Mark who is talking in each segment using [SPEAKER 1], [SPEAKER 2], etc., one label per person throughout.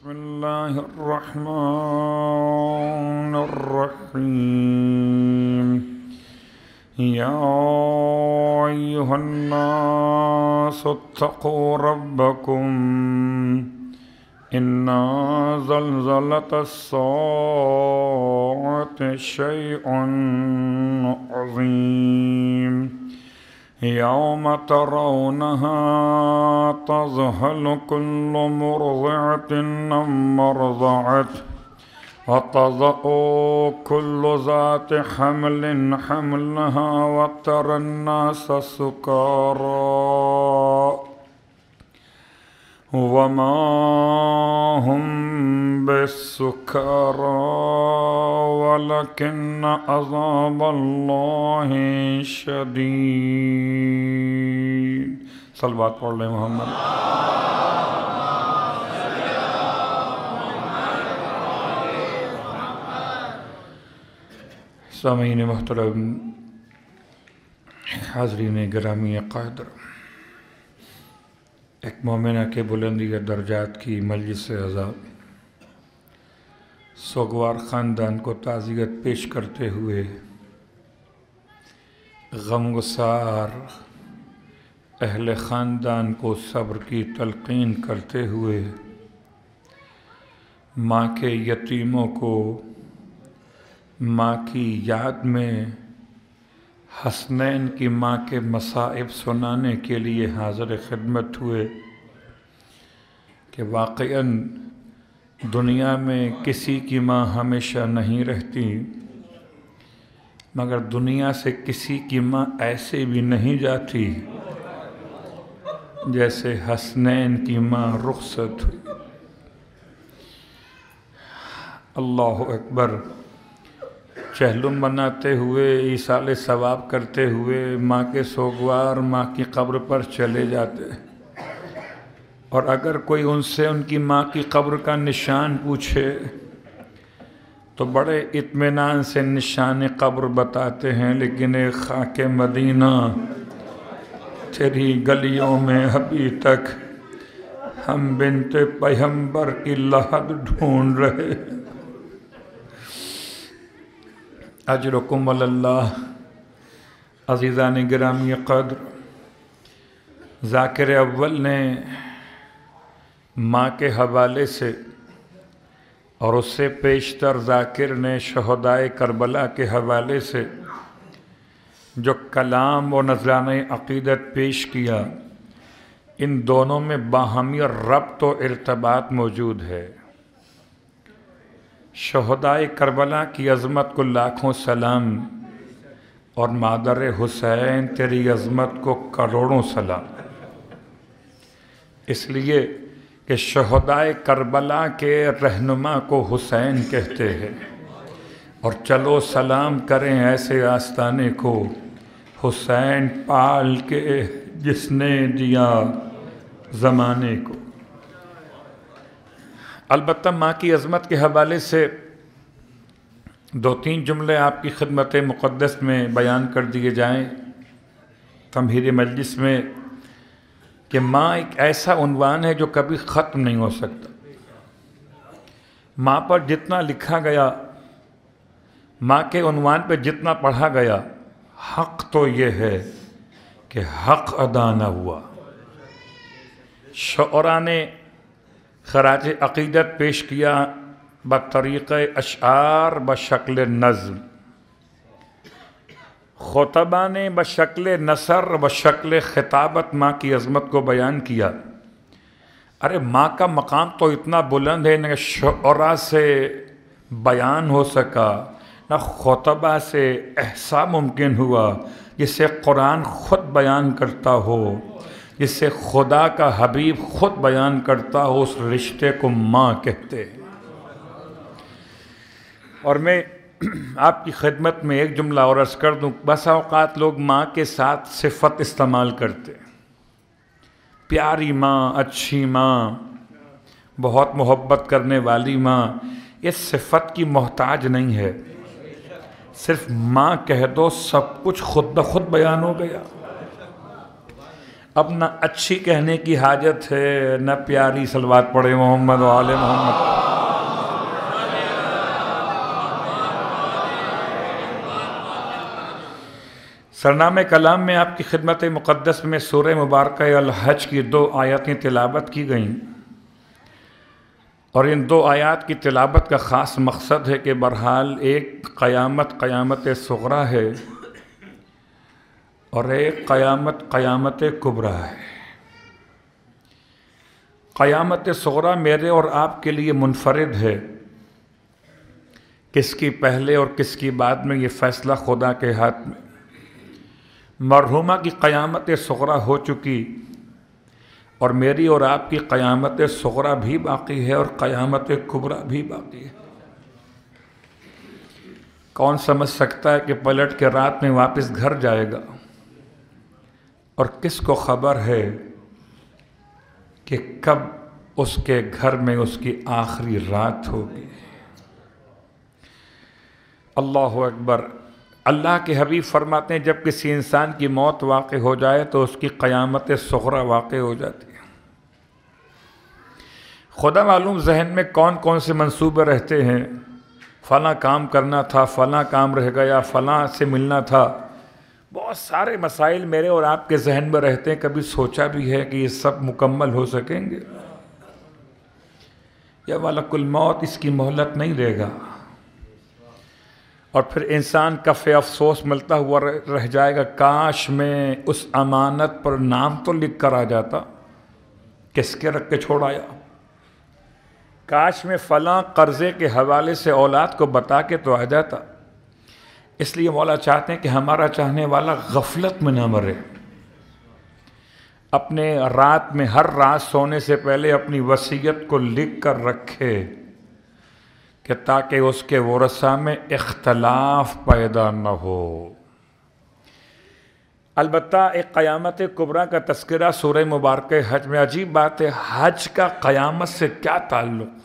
[SPEAKER 1] بسم الله الرحمن الرحيم يا أيها الناس اتقوا ربكم إن زلزلة الساعة شيء عظيم يوم ترونها تذهل كل مرضعة عما أرضعت وتضع كل ذات حمل حملها وترى الناس سكارى وما هم بالسكارى ولكن عذاب الله شديد. صلوات پڑھ لیں محمد. سامعین محترم، حاضرین گرامی قدر، ایک مومنہ کے بلندی درجات کی مجلس عزا سوگوار خاندان کو تعزیت پیش کرتے ہوئے، غمگسار اہل خاندان کو صبر کی تلقین کرتے ہوئے، ماں کے یتیموں کو ماں کی یاد میں حسنین کی ماں کے مصائب سنانے کے لیے حاضر خدمت ہوئے کہ واقعاً دنیا میں کسی کی ماں ہمیشہ نہیں رہتی، مگر دنیا سے کسی کی ماں ایسے بھی نہیں جاتی جیسے حسنین کی ماں رخصت ہوئی. اللہ اکبر. چہلم بناتے ہوئے، ایصال ثواب کرتے ہوئے ماں کے سوگوار ماں کی قبر پر چلے جاتے، اور اگر کوئی ان سے ان کی ماں کی قبر کا نشان پوچھے تو بڑے اطمینان سے نشان قبر بتاتے ہیں، لیکن اے خاک مدینہ، تیری گلیوں میں ابھی تک ہم بنت پیغمبر کی لحد ڈھونڈ رہے. اجرکم اللہ. عزیزان گرامی قدر، ذاکر اول نے ماں کے حوالے سے اور اس سے پیشتر ذاکر نے شہدائے کربلا کے حوالے سے جو کلام و نذرانہ عقیدت پیش کیا، ان دونوں میں باہمی ربط و ارتباط موجود ہے. شہدائے کربلا کی عظمت کو لاکھوں سلام، اور مادر حسین تیری عظمت کو کروڑوں سلام. اس لیے کہ شہدائے کربلا کے رہنما کو حسین کہتے ہیں، اور چلو سلام کریں ایسے آستانے کو، حسین پال کے جس نے دیا زمانے کو. البتہ ماں کی عظمت کے حوالے سے دو تین جملے آپ کی خدمت مقدس میں بیان کر دیے جائیں تمہید مجلس میں، کہ ماں ایک ایسا عنوان ہے جو کبھی ختم نہیں ہو سکتا. ماں پر جتنا لکھا گیا، ماں کے عنوان پہ جتنا پڑھا گیا، حق تو یہ ہے کہ حق ادا نہ ہوا. شعراء نے خراج عقیدت پیش کیا بطریق اشعار بشکل نظم، خطبہ نے بشکل نثر بشکل خطابت ماں کی عظمت کو بیان کیا. ارے ماں کا مقام تو اتنا بلند ہے، نہ شعراء سے بیان ہو سکا، نہ خطبہ سے احساء ممکن ہوا، جسے قرآن خود بیان کرتا ہو، جس سے خدا کا حبیب خود بیان کرتا ہو، اس رشتے کو ماں کہتے ہیں. اور میں آپ کی خدمت میں ایک جملہ اور عرض کر دوں. بسا اوقات لوگ ماں کے ساتھ صفت استعمال کرتے ہیں، پیاری ماں، اچھی ماں، بہت محبت کرنے والی ماں. یہ صفت کی محتاج نہیں ہے، صرف ماں کہہ دو سب کچھ خود بخود بیان ہو گیا. اب نہ اچھی کہنے کی حاجت ہے نہ پیاری صلوات پڑھے محمد و آل محمد۔ سرنامہ کلام میں آپ کی خدمت مقدس میں سورہ مبارکہ الحج کی 2 آیاتیں تلاوت کی گئیں، اور ان 2 آیات کی تلاوت کا خاص مقصد ہے کہ بہرحال ایک قیامت صغریٰ ہے اور ایک قیامت کبریٰ ہے۔ قیامت صغریٰ میرے اور آپ کے لیے منفرد ہے، کس کی پہلے اور کس کی بعد میں یہ فیصلہ خدا کے ہاتھ میں۔ مرحومہ کی قیامت صغریٰ ہو چکی، اور میری اور آپ کی قیامت صغریٰ بھی باقی ہے اور قیامت کبریٰ بھی باقی ہے۔ کون سمجھ سکتا ہے کہ پلٹ کے رات میں واپس گھر جائے گا، اور کس کو خبر ہے کہ کب اس کے گھر میں اس کی آخری رات ہوگی۔ اللہ اکبر۔ اللہ کے حبیب فرماتے ہیں جب کسی انسان کی موت واقع ہو جائے تو اس کی قیامت صغریٰ واقع ہو جاتی ہے۔ خدا معلوم ذہن میں کون کون سے منصوبے رہتے ہیں، فلاں کام کرنا تھا، فلاں کام رہ گیا، فلاں سے ملنا تھا، بہت سارے مسائل میرے اور آپ کے ذہن میں رہتے ہیں۔ کبھی سوچا بھی ہے کہ یہ سب مکمل ہو سکیں گے؟ یا ملک الموت اس کی مہلت نہیں دے گا، اور پھر انسان کف افسوس ملتا ہوا رہ جائے گا، کاش میں اس امانت پر نام تو لکھ کر آ جاتا، کس کے رکھ کے چھوڑ آیا، کاش میں فلاں قرضے کے حوالے سے اولاد کو بتا کے تو آ جاتا۔ اس لیے مولا چاہتے ہیں کہ ہمارا چاہنے والا غفلت میں نہ مرے، اپنے رات میں ہر رات سونے سے پہلے اپنی وصیت کو لکھ کر رکھے کہ تاکہ اس کے ورثاء میں اختلاف پیدا نہ ہو۔ البتہ ایک قیامت کبریٰ کا تذکرہ سورہ مبارکہ حج میں۔ عجیب بات ہے، حج کا قیامت سے کیا تعلق؟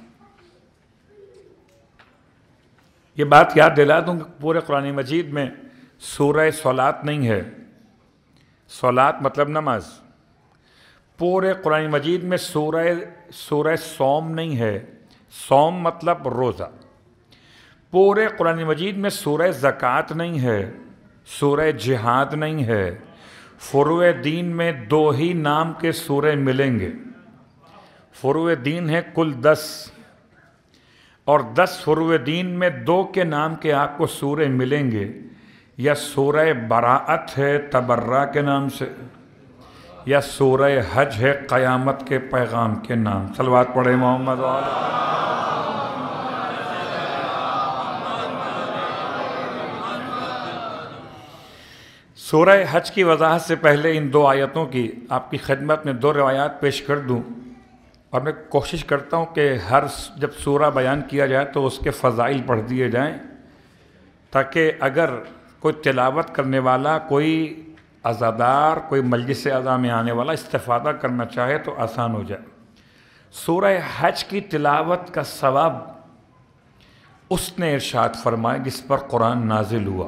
[SPEAKER 1] یہ بات یاد دلا دوں کہ پورے قرآن مجید میں سورہ صلاۃ نہیں ہے، صلاۃ مطلب نماز۔ پورے قرآن مجید میں سورہ صوم نہیں ہے، صوم مطلب روزہ۔ پورے قرآن مجید میں سورہ زکوٰۃ نہیں ہے، سورہ جہاد نہیں ہے۔ فروع دین میں 2 ہی نام کے سورے ملیں گے۔ فروع دین ہے کل 10، اور 10 فروع دین میں 2 کے نام کے آپ کو سورے ملیں گے، یا سورہ براءت ہے تبرہ کے نام سے، یا سورہ حج ہے قیامت کے پیغام کے نام۔ صلوات پڑھے محمد وآلہ۔ سورہ حج کی وضاحت سے پہلے ان 2 آیتوں کی آپ کی خدمت میں 2 روایات پیش کر دوں، اور میں کوشش کرتا ہوں کہ جب سورہ بیان کیا جائے تو اس کے فضائل پڑھ دیے جائیں، تاکہ اگر کوئی تلاوت کرنے والا، کوئی عزادار، کوئی مجلس اعضاء میں آنے والا استفادہ کرنا چاہے تو آسان ہو جائے۔ سورہ حج کی تلاوت کا ثواب اس نے ارشاد فرمایا جس پر قرآن نازل ہوا،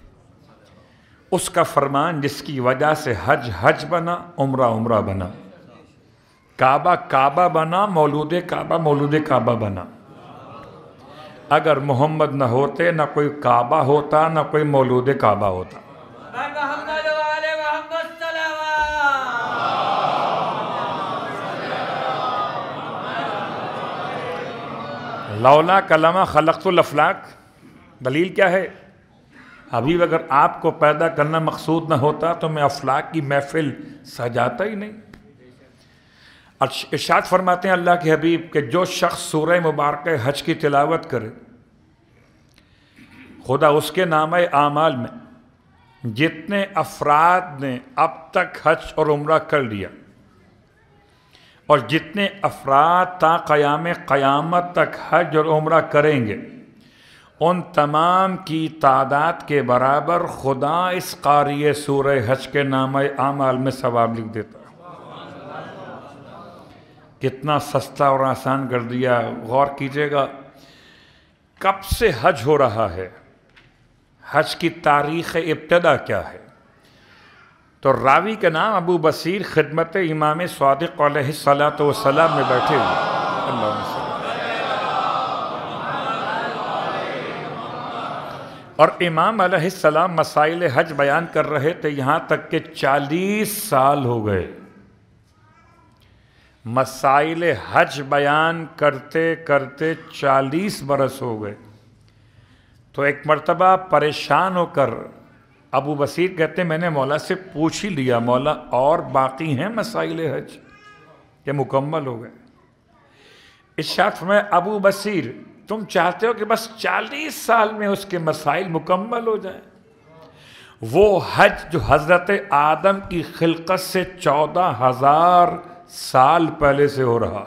[SPEAKER 1] اس کا فرمان جس کی وجہ سے حج حج بنا، عمرہ عمرہ بنا، کعبہ کعبہ بنا، مولود کعبہ بنا۔ اگر محمد نہ ہوتے نہ کوئی کعبہ ہوتا، نہ کوئی مولود کعبہ ہوتا۔ لولا کلمہ خلقت الافلاک، دلیل کیا ہے؟ حبیب اگر آپ کو پیدا کرنا مقصود نہ ہوتا تو میں افلاک کی محفل سجاتا ہی نہیں۔ ارشاد فرماتے ہیں اللہ کے حبیب کہ جو شخص سورہ مبارکہ حج کی تلاوت کرے، خدا اس کے نامہ اعمال میں جتنے افراد نے اب تک حج اور عمرہ کر لیا، اور جتنے افراد تا قیام قیامت تک حج اور عمرہ کریں گے، ان تمام کی تعداد کے برابر خدا اس قاری سورہ حج کے نامہ اعمال میں ثواب لکھ دیتا ہے۔ کتنا سستا اور آسان کر دیا، غور کیجئے گا۔ کب سے حج ہو رہا ہے؟ حج کی تاریخ ابتدا کیا ہے؟ تو راوی کا نام ابو بصیر خدمت امام صادق علیہ الصلوۃ والسلام میں بیٹھے ہوئے. اللہ صلی. اور امام علیہ السلام مسائل حج بیان کر رہے تھے یہاں تک کہ 40 سال ہو گئے. مسائل حج بیان کرتے کرتے 40 برس ہو گئے. تو ایک مرتبہ پریشان ہو کر ابو بصیر کہتے میں نے مولا سے پوچھ ہی لیا مولا اور باقی ہیں مسائل حج کہ مکمل ہو گئے؟ ارشاد فرمایا ابو بصیر تم چاہتے ہو کہ بس 40 سال میں اس کے مسائل مکمل ہو جائیں؟ وہ حج جو حضرت آدم کی خلقت سے 14,000 سال پہلے سے ہو رہا.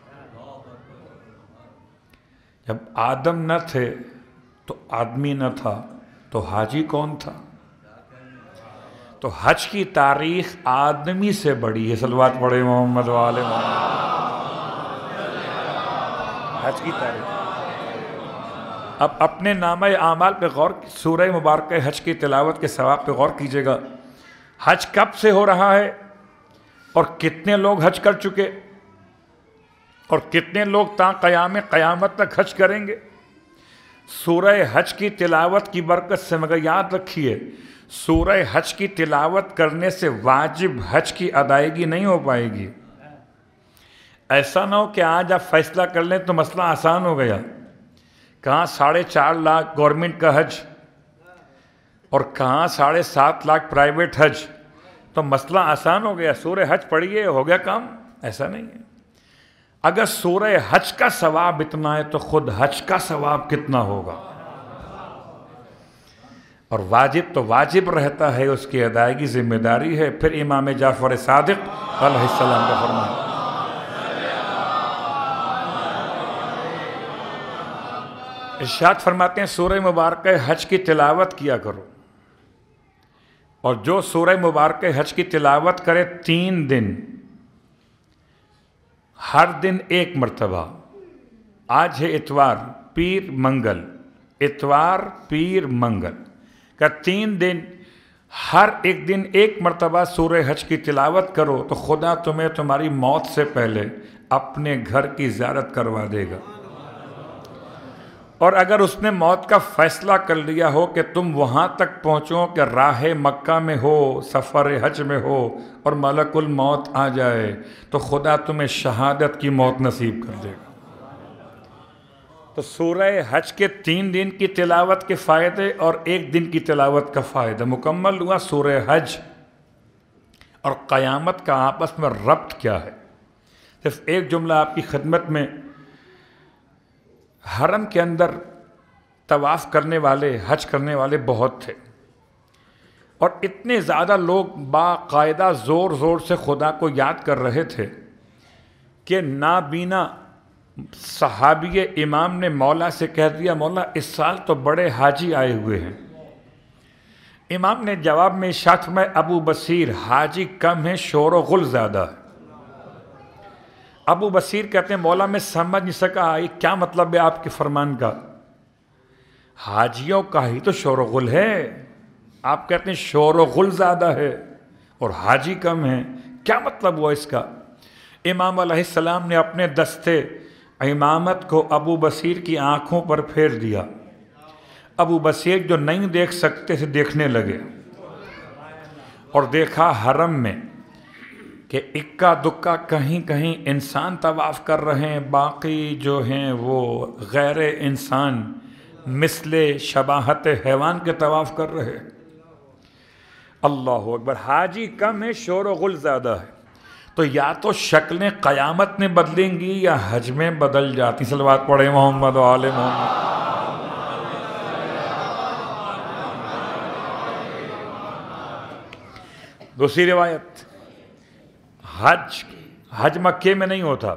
[SPEAKER 1] جب آدم نہ تھے تو آدمی نہ تھا تو حاجی کون تھا؟ تو حج کی تاریخ آدمی سے بڑی ہے. صلوات پڑھے محمد و آل محمد. حج کی تاریخ. اب اپنے نامہ اعمال پہ غور، سورہ مبارکہ حج کی تلاوت کے ثواب پہ غور کیجئے گا. حج کب سے ہو رہا ہے اور کتنے لوگ حج کر چکے اور کتنے لوگ تا قیام قیامت تک حج کریں گے؟ سورہ حج کی تلاوت کی برکت سے مگر یاد رکھیے سورہ حج کی تلاوت کرنے سے واجب حج کی ادائیگی نہیں ہو پائے گی. ایسا نہ ہو کہ آج آپ فیصلہ کر لیں تو مسئلہ آسان ہو گیا. کہاں 4.5 لاکھ گورنمنٹ کا حج اور کہاں 7.5 لاکھ پرائیویٹ حج، تو مسئلہ آسان ہو گیا. سورہ حج پڑھیے ہو گیا کام، ایسا نہیں ہے. اگر سورہ حج کا ثواب اتنا ہے تو خود حج کا ثواب کتنا ہوگا. اور واجب تو واجب رہتا ہے، اس کی ادائیگی ذمہ داری ہے. پھر امام جعفر صادق علیہ السلام کا فرمان ارشاد فرماتے ہیں سورہ مبارکہ حج کی تلاوت کیا کرو، اور جو سورہ مبارکہ حج کی تلاوت کرے 3 دن، ہر دن 1 مرتبہ. آج ہے اتوار، پیر، منگل، اتوار، پیر، منگل کا 3 دن، ہر ایک دن 1 مرتبہ سورہ حج کی تلاوت کرو تو خدا تمہیں تمہاری موت سے پہلے اپنے گھر کی زیارت کروا دے گا. اور اگر اس نے موت کا فیصلہ کر لیا ہو کہ تم وہاں تک پہنچو کہ راہ مکہ میں ہو، سفر حج میں ہو اور ملک الموت آ جائے تو خدا تمہیں شہادت کی موت نصیب کر دے گا. تو سورہ حج کے 3 دن کی تلاوت کے فائدے اور 1 دن کی تلاوت کا فائدہ. مکمل ہوا سورہ حج اور قیامت کا آپس میں ربط کیا ہے. صرف ایک جملہ آپ کی خدمت میں. حرم کے اندر طواف کرنے والے، حج کرنے والے بہت تھے، اور اتنے زیادہ لوگ باقاعدہ زور زور سے خدا کو یاد کر رہے تھے کہ نابینا صحابی امام نے مولا سے کہہ دیا مولا اس سال تو بڑے حاجی آئے ہوئے ہیں. امام نے جواب میں ارشاد فرمایا ابو بصیر حاجی کم ہیں، شور و غل زیادہ ہے. ابو بصیر کہتے ہیں مولا میں سمجھ نہیں سکا یہ کیا مطلب ہے آپ کے فرمان کا. حاجیوں کا ہی تو شور و غل ہے، آپ کہتے ہیں شور و غل زیادہ ہے اور حاجی کم ہیں، کیا مطلب ہوا اس کا؟ امام علیہ السلام نے اپنے دستے امامت کو ابو بصیر کی آنکھوں پر پھیر دیا. ابو بصیر جو نہیں دیکھ سکتے تھے دیکھنے لگے اور دیکھا حرم میں کہ اکا دکا کہیں کہیں انسان طواف کر رہے ہیں، باقی جو ہیں وہ غیر انسان مثل شباہت حیوان کے طواف کر رہے. اللہ اکبر. حاجی کم ہے، شور و غل زیادہ ہے. تو یا تو شکلیں قیامت میں بدلیں گی یا حج میں بدل جاتی. صلوات پڑھے محمد و آل محمد. دوسری روایت، حج مکے میں نہیں ہوتا،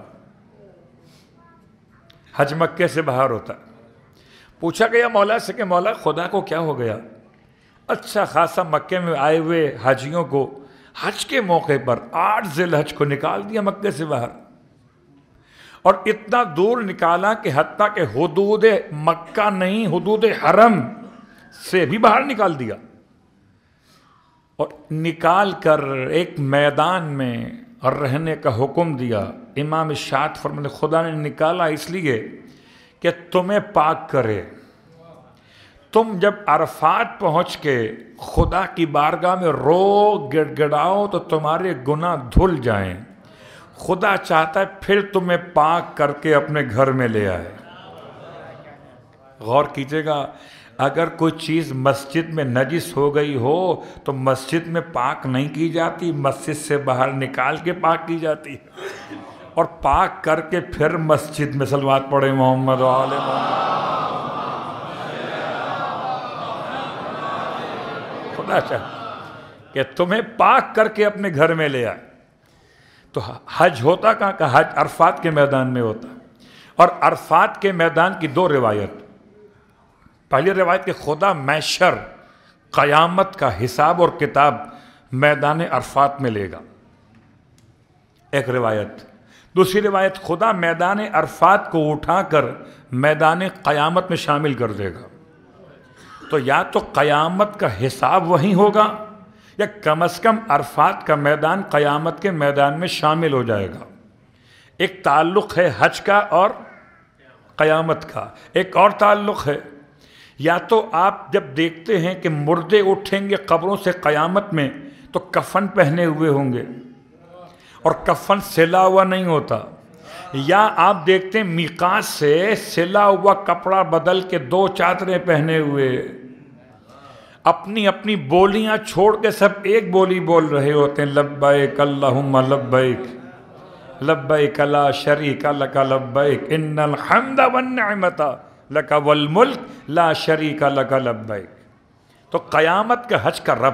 [SPEAKER 1] حج مکے سے باہر ہوتا. پوچھا گیا مولا سے کہ مولا خدا کو کیا ہو گیا؟ اچھا خاصا مکے میں آئے ہوئے حاجیوں کو حج کے موقع پر 8 ذی الحج کو نکال دیا مکے سے باہر، اور اتنا دور نکالا کہ حتیٰ کہ حدود مکہ نہیں، حدود حرم سے بھی باہر نکال دیا. اور نکال کر ایک میدان میں اور رہنے کا حکم دیا. امام شاعت فرماتے خدا نے نکالا اس لیے کہ تمہیں پاک کرے. تم جب عرفات پہنچ کے خدا کی بارگاہ میں رو گڑ گڑاؤ تو تمہارے گناہ دھل جائیں. خدا چاہتا ہے پھر تمہیں پاک کر کے اپنے گھر میں لے آئے. غور کیجئے گا، اگر کوئی چیز مسجد میں نجس ہو گئی ہو تو مسجد میں پاک نہیں کی جاتی، مسجد سے باہر نکال کے پاک کی جاتی اور پاک کر کے پھر مسجد میں صلوات پڑھے محمد و آل محمد. خدا چاہتا کہ تمہیں پاک کر کے اپنے گھر میں لے آئے. تو حج ہوتا کہاں کا؟ حج عرفات کے میدان میں ہوتا. اور عرفات کے میدان کی دو روایت. پہلی روایت کہ خدا محشر قیامت کا حساب اور کتاب میدان عرفات میں لے گا، ایک روایت. دوسری روایت خدا میدان عرفات کو اٹھا کر میدان قیامت میں شامل کر دے گا. تو یا تو قیامت کا حساب وہیں ہوگا یا کم از کم عرفات کا میدان قیامت کے میدان میں شامل ہو جائے گا. ایک تعلق ہے حج کا اور قیامت کا. ایک اور تعلق ہے، یا تو آپ جب دیکھتے ہیں کہ مردے اٹھیں گے قبروں سے قیامت میں تو کفن پہنے ہوئے ہوں گے اور کفن سلا ہوا نہیں ہوتا، یا آپ دیکھتے ہیں میقات سے سلا ہوا کپڑا بدل کے دو چادریں پہنے ہوئے اپنی اپنی بولیاں چھوڑ کے سب ایک بولی بول رہے ہوتے ہیں، لبیک اللہم لبیک لبیک لا شریک لک لبیک ان الحمد والنعمت لک والملک لا شریک لک لبیک. تو قیامت کا حج کا رب،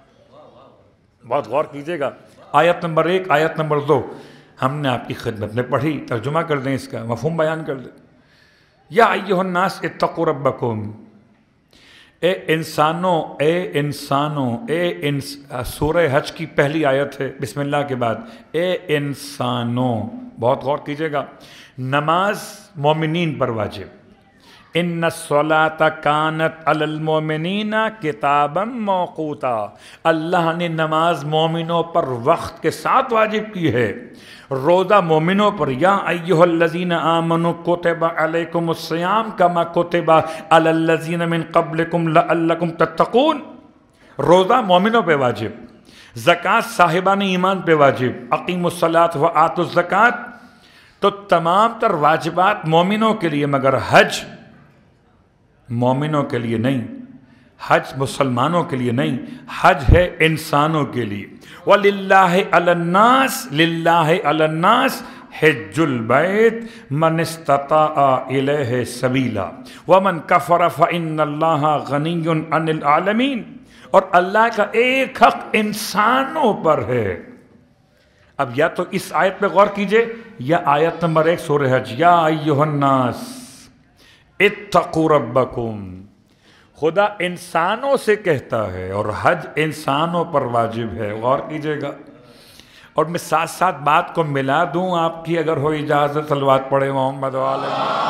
[SPEAKER 1] بہت غور کیجئے گا. آیت نمبر 1 آیت نمبر 2 ہم نے آپ کی خدمت میں پڑھی، ترجمہ کر دیں، اس کا مفہوم بیان کر دیں. یا ایھا الناس اتقوا ربکم، اے انسانوں سورہ حج کی پہلی آیت ہے بسم اللہ کے بعد. اے انسانوں، بہت غور کیجئے گا. نماز مومنین پر واجب. ان الصلاۃ کانت علی المؤمنین کتابا موقوتا، اللہ نے نماز مومنوں پر وقت کے ساتھ واجب کی ہے. روزہ مومنوں پر، یا ایھا الذین آمنوا کتب علیکم الصیام کما کتب علی الذین من قبلکم لعلکم تتقون. روزہ مومنوں پہ واجب، زکوٰۃ صاحبان ایمان پہ واجب، اقیموا الصلاۃ وآتوا الزکوٰۃ. تو تمام تر واجبات مومنوں کے لیے، مگر حج مومنوں کے لیے نہیں، حج مسلمانوں کے لیے نہیں، حج ہے انسانوں کے لیے. وَلِلَّهِ عَلَى النَّاسِ لِلَّهِ عَلَى النَّاسِ حِجُّ الْبَيْتِ مَنِ اسْتَطَاعَ إِلَيْهِ سَبِيلًا وَمَنْ كَفَرَ فَإِنَّ اللَّهَ غَنِيٌّ عَنِ الْعَالَمِينَ. اور اللہ کا ایک حق انسانوں پر ہے. اب یا تو اس آیت پہ غور کیجئے یا آیت نمبر 1 سورہ حج، یا ایھا الناس اتقوا ربکم. خدا انسانوں سے کہتا ہے اور حج انسانوں پر واجب ہے. غور کیجئے گا. اور میں ساتھ ساتھ بات کو ملا دوں آپ کی اگر ہو اجازت، صلوات پڑھے محمد و آل محمد.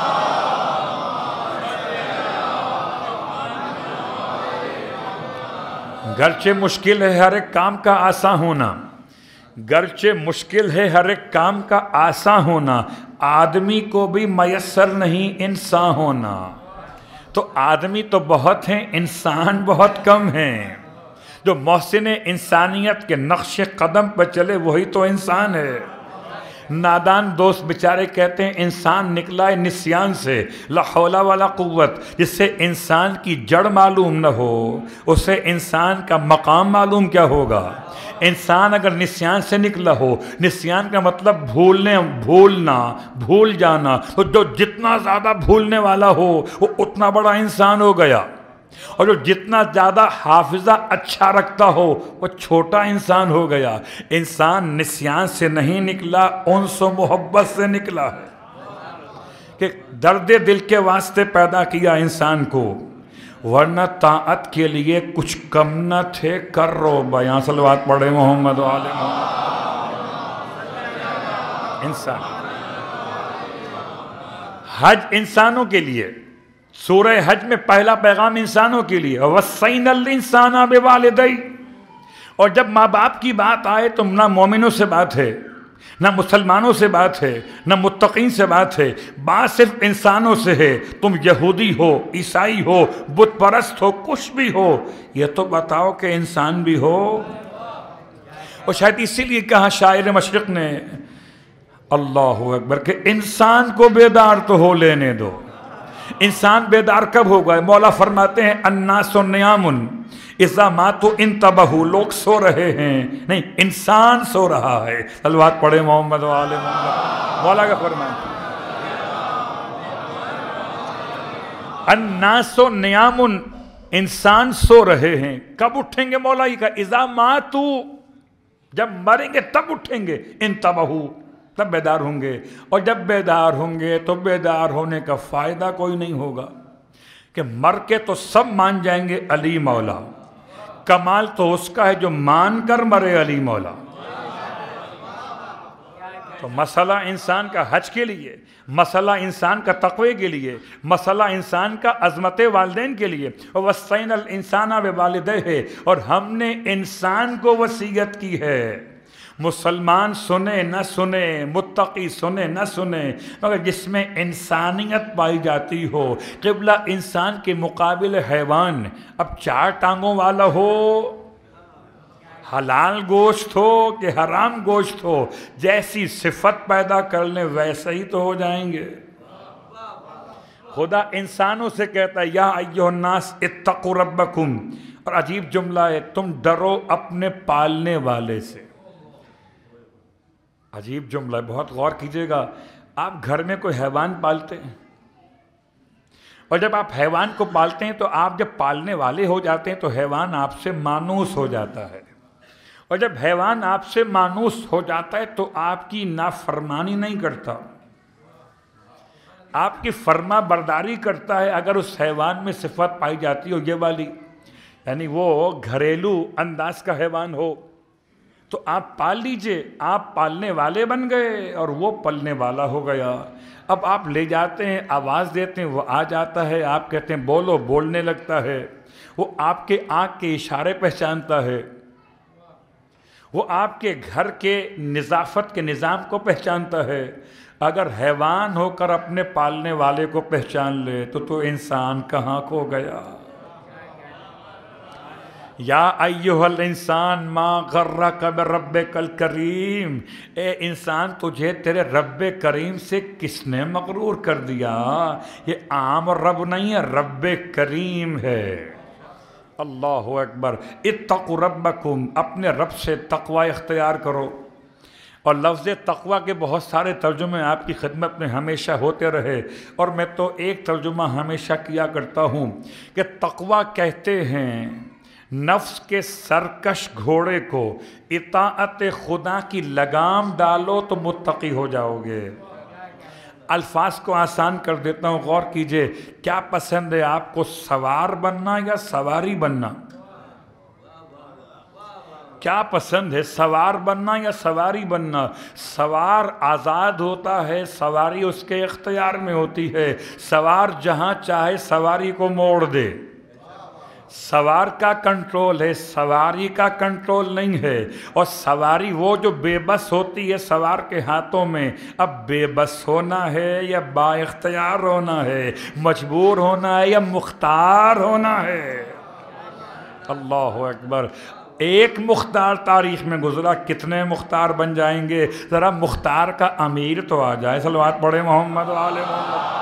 [SPEAKER 1] گرچہ مشکل ہے ہر ایک کام کا آسان ہونا، گرچہ مشکل ہے ہر ایک کام کا آسان ہونا، آدمی کو بھی میسر نہیں انسان ہونا. تو آدمی تو بہت ہیں، انسان بہت کم ہیں. جو محسن انسانیت کے نقش قدم پر چلے وہی تو انسان ہے. نادان دوست بیچارے کہتے ہیں انسان نکلا ہے نسیان سے، لا حول ولا قوت. جس سے انسان کی جڑ معلوم نہ ہو اسے انسان کا مقام معلوم کیا ہوگا. انسان اگر نسیان سے نکلا ہو، نسیان کا مطلب بھولنا، بھول جانا، تو جو جتنا زیادہ بھولنے والا ہو وہ اتنا بڑا انسان ہو گیا، اور جو جتنا زیادہ حافظہ اچھا رکھتا ہو وہ چھوٹا انسان ہو گیا. انسان نسیان سے نہیں نکلا، انس و محبت سے نکلا ہے کہ درد دل کے واسطے پیدا کیا انسان کو، ورنہ طاعت کے لیے کچھ کم نہ تھے. کر رو بیاں، صلوات پڑھے محمد و آل محمد. انسان، حج انسانوں کے لیے. سورہ حج میں پہلا پیغام انسانوں کے لیے، وَوَصَّيْنَا الْإِنسَانَ بِوَالِدَيْهِ اور جب ماں باپ کی بات آئے تو نہ مومنوں سے بات ہے، نہ مسلمانوں سے بات ہے، نہ متقین سے بات ہے، بات صرف انسانوں سے ہے۔ تم یہودی ہو، عیسائی ہو، بت پرست ہو، کچھ بھی ہو، یہ تو بتاؤ کہ انسان بھی ہو۔ اور شاید اسی لیے کہا شاعر مشرق نے، اللہ اکبر، کہ انسان کو بیدار تو ہو لینے دو۔ انسان بیدار کب ہوگا؟ مولا فرماتے ہیں الناس نیام اذا ماتوا انتبہوا، لوگ سو رہے ہیں، نہیں انسان سو رہا ہے۔ صلوات پڑھے محمد و آل محمد۔ مولا کا فرمان الناس نیام، انسان سو رہے ہیں۔ کب اٹھیں گے؟ مولا یہ کہا اذا ماتوا، جب مریں گے تب اٹھیں گے، انتبہوا، تب بیدار ہوں گے۔ اور جب بیدار ہوں گے تو بیدار ہونے کا فائدہ کوئی نہیں ہوگا، کہ مر کے تو سب مان جائیں گے علی مولا، کمال تو اس کا ہے جو مان کر مرے علی مولا۔ تو مسئلہ انسان کا حج کے لیے، مسئلہ انسان کا تقوی کے لیے، مسئلہ انسان کا عظمت والدین کے لیے، وَوَصَّيْنَا الْإِنسَانَ بِوَالِدَيْهِ، اور ہم نے انسان کو وصیت کی ہے۔ مسلمان سنے نہ سنے، متقی سنے نہ سنے، مگر جس میں انسانیت پائی جاتی ہو، قبلہ انسان کے مقابل حیوان، اب 4 ٹانگوں والا ہو، حلال گوشت ہو کہ حرام گوشت ہو، جیسی صفت پیدا کر لیں ویسے ہی تو ہو جائیں گے۔ خدا انسانوں سے کہتا ہے یا ایھا الناس اتقوا ربکم، اور عجیب جملہ ہے، تم ڈرو اپنے پالنے والے سے۔ عجیب جملہ ہے، بہت غور کیجئے گا۔ آپ گھر میں کوئی حیوان پالتے ہیں، اور جب آپ حیوان کو پالتے ہیں تو آپ جب پالنے والے ہو جاتے ہیں تو حیوان آپ سے مانوس ہو جاتا ہے، اور جب حیوان آپ سے مانوس ہو جاتا ہے تو آپ کی نافرمانی نہیں کرتا، آپ کی فرما برداری کرتا ہے۔ اگر اس حیوان میں صفت پائی جاتی ہو یہ والی، یعنی وہ گھریلو انداز کا حیوان ہو، تو آپ پال لیجئے، آپ پالنے والے بن گئے اور وہ پلنے والا ہو گیا۔ اب آپ لے جاتے ہیں، آواز دیتے ہیں، وہ آ جاتا ہے، آپ کہتے ہیں بولو، بولنے لگتا ہے، وہ آپ کے آنکھ کے اشارے پہچانتا ہے، وہ آپ کے گھر کے نظافت کے نظام کو پہچانتا ہے۔ اگر حیوان ہو کر اپنے پالنے والے کو پہچان لے تو انسان کہاں کھو گیا۔ یا ایھا الانسان ما غرک بربک الکریم، اے انسان تجھے تیرے رب کریم سے کس نے مغرور کر دیا؟ یہ عام رب نہیں ہے، رب کریم ہے۔ اللہ اکبر۔ اتقوا ربکم، اپنے رب سے تقوی اختیار کرو۔ اور لفظ تقوی کے بہت سارے ترجمے آپ کی خدمت میں ہمیشہ ہوتے رہے، اور میں تو ایک ترجمہ ہمیشہ کیا کرتا ہوں کہ تقوی کہتے ہیں نفس کے سرکش گھوڑے کو اطاعت خدا کی لگام ڈالو تو متقی ہو جاؤ گے۔ الفاظ کو آسان کر دیتا ہوں، غور کیجئے۔ کیا پسند ہے آپ کو، سوار بننا یا سواری بننا؟ کیا پسند ہے، سوار بننا یا سواری بننا؟ سوار آزاد ہوتا ہے، سواری اس کے اختیار میں ہوتی ہے۔ سوار جہاں چاہے سواری کو موڑ دے، سوار کا کنٹرول ہے، سواری کا کنٹرول نہیں ہے۔ اور سواری وہ جو بے بس ہوتی ہے سوار کے ہاتھوں میں۔ اب بے بس ہونا ہے یا با اختیار ہونا ہے، مجبور ہونا ہے یا مختار ہونا ہے۔ اللہ اکبر۔ ایک مختار تاریخ میں گزرا، کتنے مختار بن جائیں گے؟ ذرا مختار کا امیر تو آ جائے۔ صلوات پڑھے محمد و آل محمد۔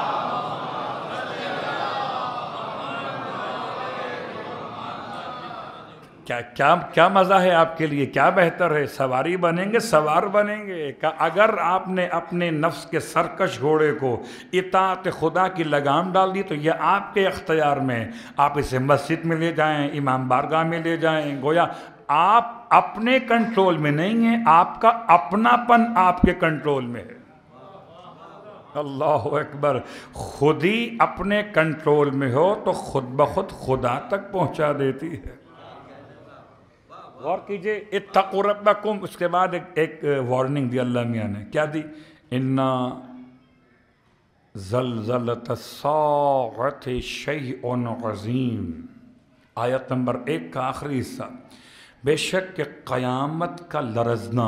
[SPEAKER 1] کیا مزہ ہے آپ کے لیے، کیا بہتر ہے؟ سواری بنیں گے، سوار بنیں گے؟ کہ اگر آپ نے اپنے نفس کے سرکش گھوڑے کو اطاعت خدا کی لگام ڈال دی تو یہ آپ کے اختیار میں، آپ اسے مسجد میں لے جائیں، امام بارگاہ میں لے جائیں، گویا آپ اپنے کنٹرول میں نہیں ہیں، آپ کا اپناپن آپ کے کنٹرول میں ہے۔ اللہ اکبر۔ خود ہی اپنے کنٹرول میں ہو تو خود بخود خدا تک پہنچا دیتی ہے۔ غور کیجئے، اتقوا ربکم، اس کے بعد ایک وارننگ دی اللہ میاں نے، کیا دی؟ اِنَّا زَلْزَلَةَ السَّاعَةِ شَیْءٌ عَظِیمٌ، آیت نمبر 1 کا آخری حصہ۔ بے شک کہ قیامت کا لرزنا،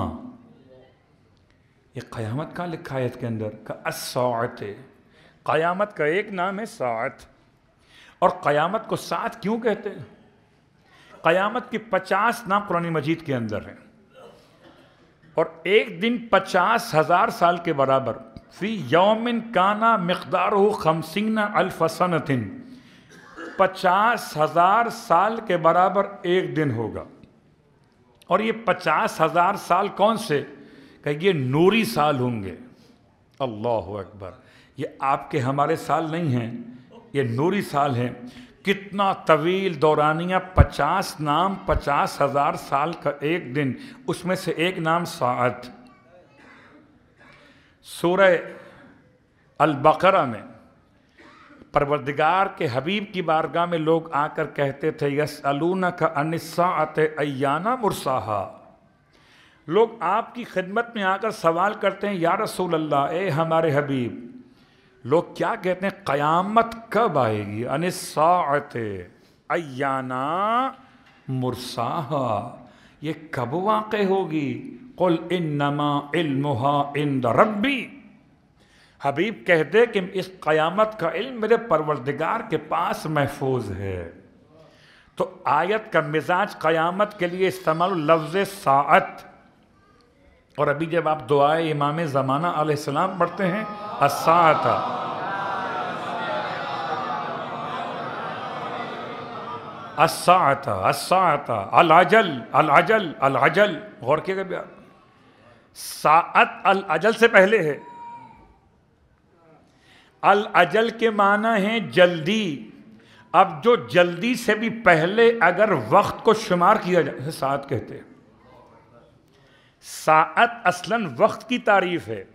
[SPEAKER 1] یہ قیامت کا لکھا ہے اس کے اندر کا الساعت، قیامت کا ایک نام ہے ساعت. اور قیامت کو ساعت کیوں کہتے ہیں؟ قیامت کی 50 نام قرآن مجید کے اندر ہیں، اور ایک دن 50,000 سال کے برابر. فی یوم کانا مقدارہ 50,000 سنۃ، 50,000 سال کے برابر ایک دن ہوگا. اور یہ 50,000 سال کون سے؟ کہ یہ نوری سال ہوں گے. اللہ اکبر، یہ آپ کے ہمارے سال نہیں ہیں، یہ نوری سال ہیں. کتنا طویل دورانیہ، 50 نام، 50,000 سال کا ایک دن، اس میں سے ایک نام ساعت. سورہ البقرہ میں پروردگار کے حبیب کی بارگاہ میں لوگ آ کر کہتے تھے یسألونک عن الساعۃ ایان مرساہا. لوگ آپ کی خدمت میں آ کر سوال کرتے ہیں یا رسول اللہ، اے ہمارے حبیب. لوگ کیا کہتے ہیں؟ قیامت کب آئے گی؟ عن الساعۃ ایان مرساہا، یہ کب واقع ہوگی؟ قل انما علمها عند ربی. حبیب کہتے کہ اس قیامت کا علم میرے پروردگار کے پاس محفوظ ہے. تو آیت کا مزاج قیامت کے لیے استعمال لفظ ساعت. اور ابھی جب آپ دعائے امام زمانہ علیہ السلام پڑھتے ہیں الساعۃ، الساعۃ الساعۃ العجل العجل العجل، غور کیے گا بھی آپ، ساعت العجل سے پہلے ہے. العجل کے معنی ہیں جلدی. اب جو جلدی سے بھی پہلے اگر وقت کو شمار کیا جائے ساعت کہتے ہیں. ساعت اصلاً وقت کی تعریف ہے.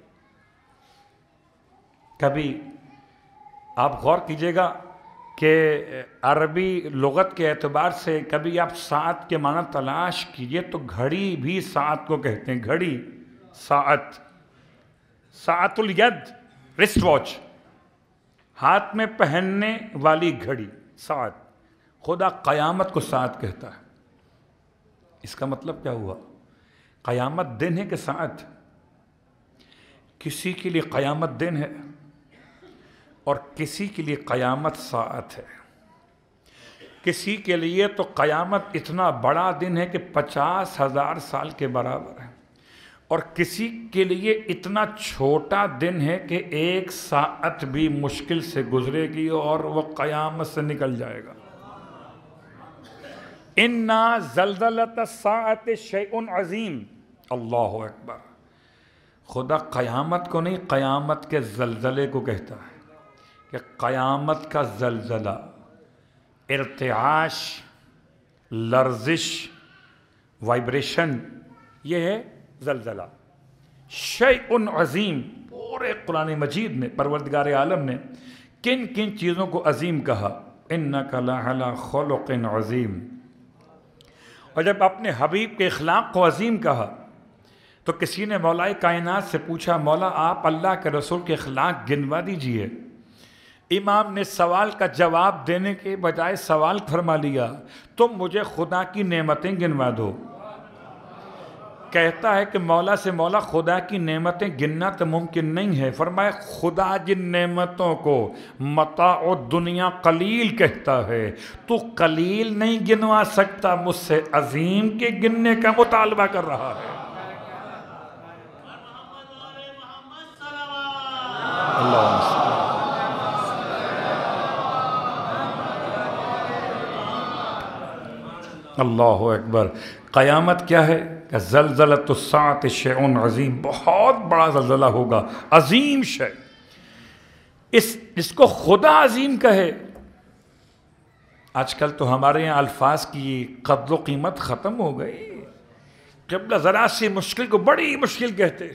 [SPEAKER 1] کبھی آپ غور کیجئے گا کہ عربی لغت کے اعتبار سے کبھی آپ ساعت کے معنی تلاش کیجئے تو گھڑی بھی ساعت کو کہتے ہیں. گھڑی ساعت، ساعت الید رسٹ واچ، ہاتھ میں پہننے والی گھڑی ساعت. خدا قیامت کو ساعت کہتا ہے. اس کا مطلب کیا ہوا؟ قیامت دن ہے کہ ساعت؟ کسی کے لیے قیامت دن ہے اور کسی کے لیے قیامت ساعت ہے. کسی کے لیے تو قیامت اتنا بڑا دن ہے کہ 50,000 سال کے برابر ہے، اور کسی کے لیے اتنا چھوٹا دن ہے کہ ایک ساعت بھی مشکل سے گزرے گی اور وہ قیامت سے نکل جائے گا. اِنَّا زَلْزَلَةَ السَّاعَةِ شَيْءٌ عَظِيمٌ. اللہ اکبر. خدا قیامت کو نہیں، قیامت کے زلزلے کو کہتا ہے کہ قیامت کا زلزلہ، ارتعاش، لرزش، وائبریشن، یہ ہے زلزلہ. شیء عظیم. پورے قرآن مجید میں پروردگار عالم نے کن کن چیزوں کو عظیم کہا؟ انک لعلی خلق عظیم. اور جب اپنے حبیب کے اخلاق کو عظیم کہا تو کسی نے مولا کائنات سے پوچھا مولا آپ اللہ کے رسول کے اخلاق گنوا دیجئے. امام نے سوال کا جواب دینے کے بجائے سوال فرما لیا تم مجھے خدا کی نعمتیں گنوا دو. کہتا ہے کہ مولا سے مولا خدا کی نعمتیں گننا تو ممکن نہیں ہے. فرمایا خدا جن نعمتوں کو متاع الدنیا قلیل کہتا ہے تو قلیل نہیں گنوا سکتا، مجھ سے عظیم کے گننے کا مطالبہ کر رہا ہے. اللہ اکبر. قیامت کیا ہے؟ کہ زلزلۃ الساعۃ شیء عظیم، بہت بڑا زلزلہ ہوگا، عظیم شے. اس کو خدا عظیم کہے. آج کل تو ہمارے یہاں الفاظ کی قدر و قیمت ختم ہو گئی. قبلہ ذرا سی مشکل کو بڑی مشکل کہتے،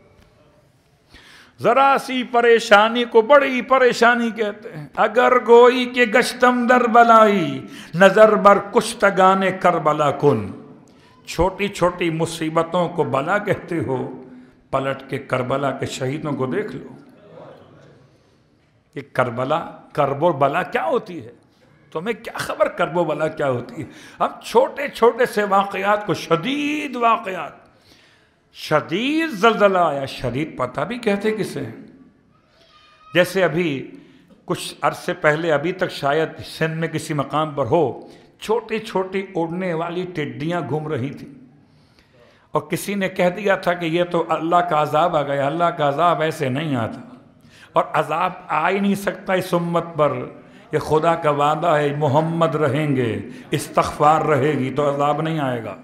[SPEAKER 1] ذرا سی پریشانی کو بڑی پریشانی کہتے ہیں. اگر گوئی کہ گشتم در بلائی نظر بر کشتگان کربلا کن. چھوٹی چھوٹی مصیبتوں کو بلا کہتے ہو، پلٹ کے کربلا کے شہیدوں کو دیکھ لو. کہ کربلا، کرب و بلا کیا ہوتی ہے؟ تمہیں کیا خبر کرب و بلا کیا ہوتی ہے؟ ہم چھوٹے چھوٹے سے واقعات کو شدید واقعات، شدید زلزلہ آیا، شدید پتہ بھی کہتے کسے؟ جیسے ابھی کچھ عرصے پہلے، ابھی تک شاید سندھ میں کسی مقام پر ہو، چھوٹی چھوٹی اڑنے والی ٹڈیاں گھوم رہی تھیں، اور کسی نے کہہ دیا تھا کہ یہ تو اللہ کا عذاب آ گیا۔ اللہ کا عذاب ایسے نہیں آتا، اور عذاب آ ہی نہیں سکتا اس امت پر۔ یہ خدا کا وعدہ ہے، محمد رہیں گے، استغفار رہے گی تو عذاب نہیں آئے گا۔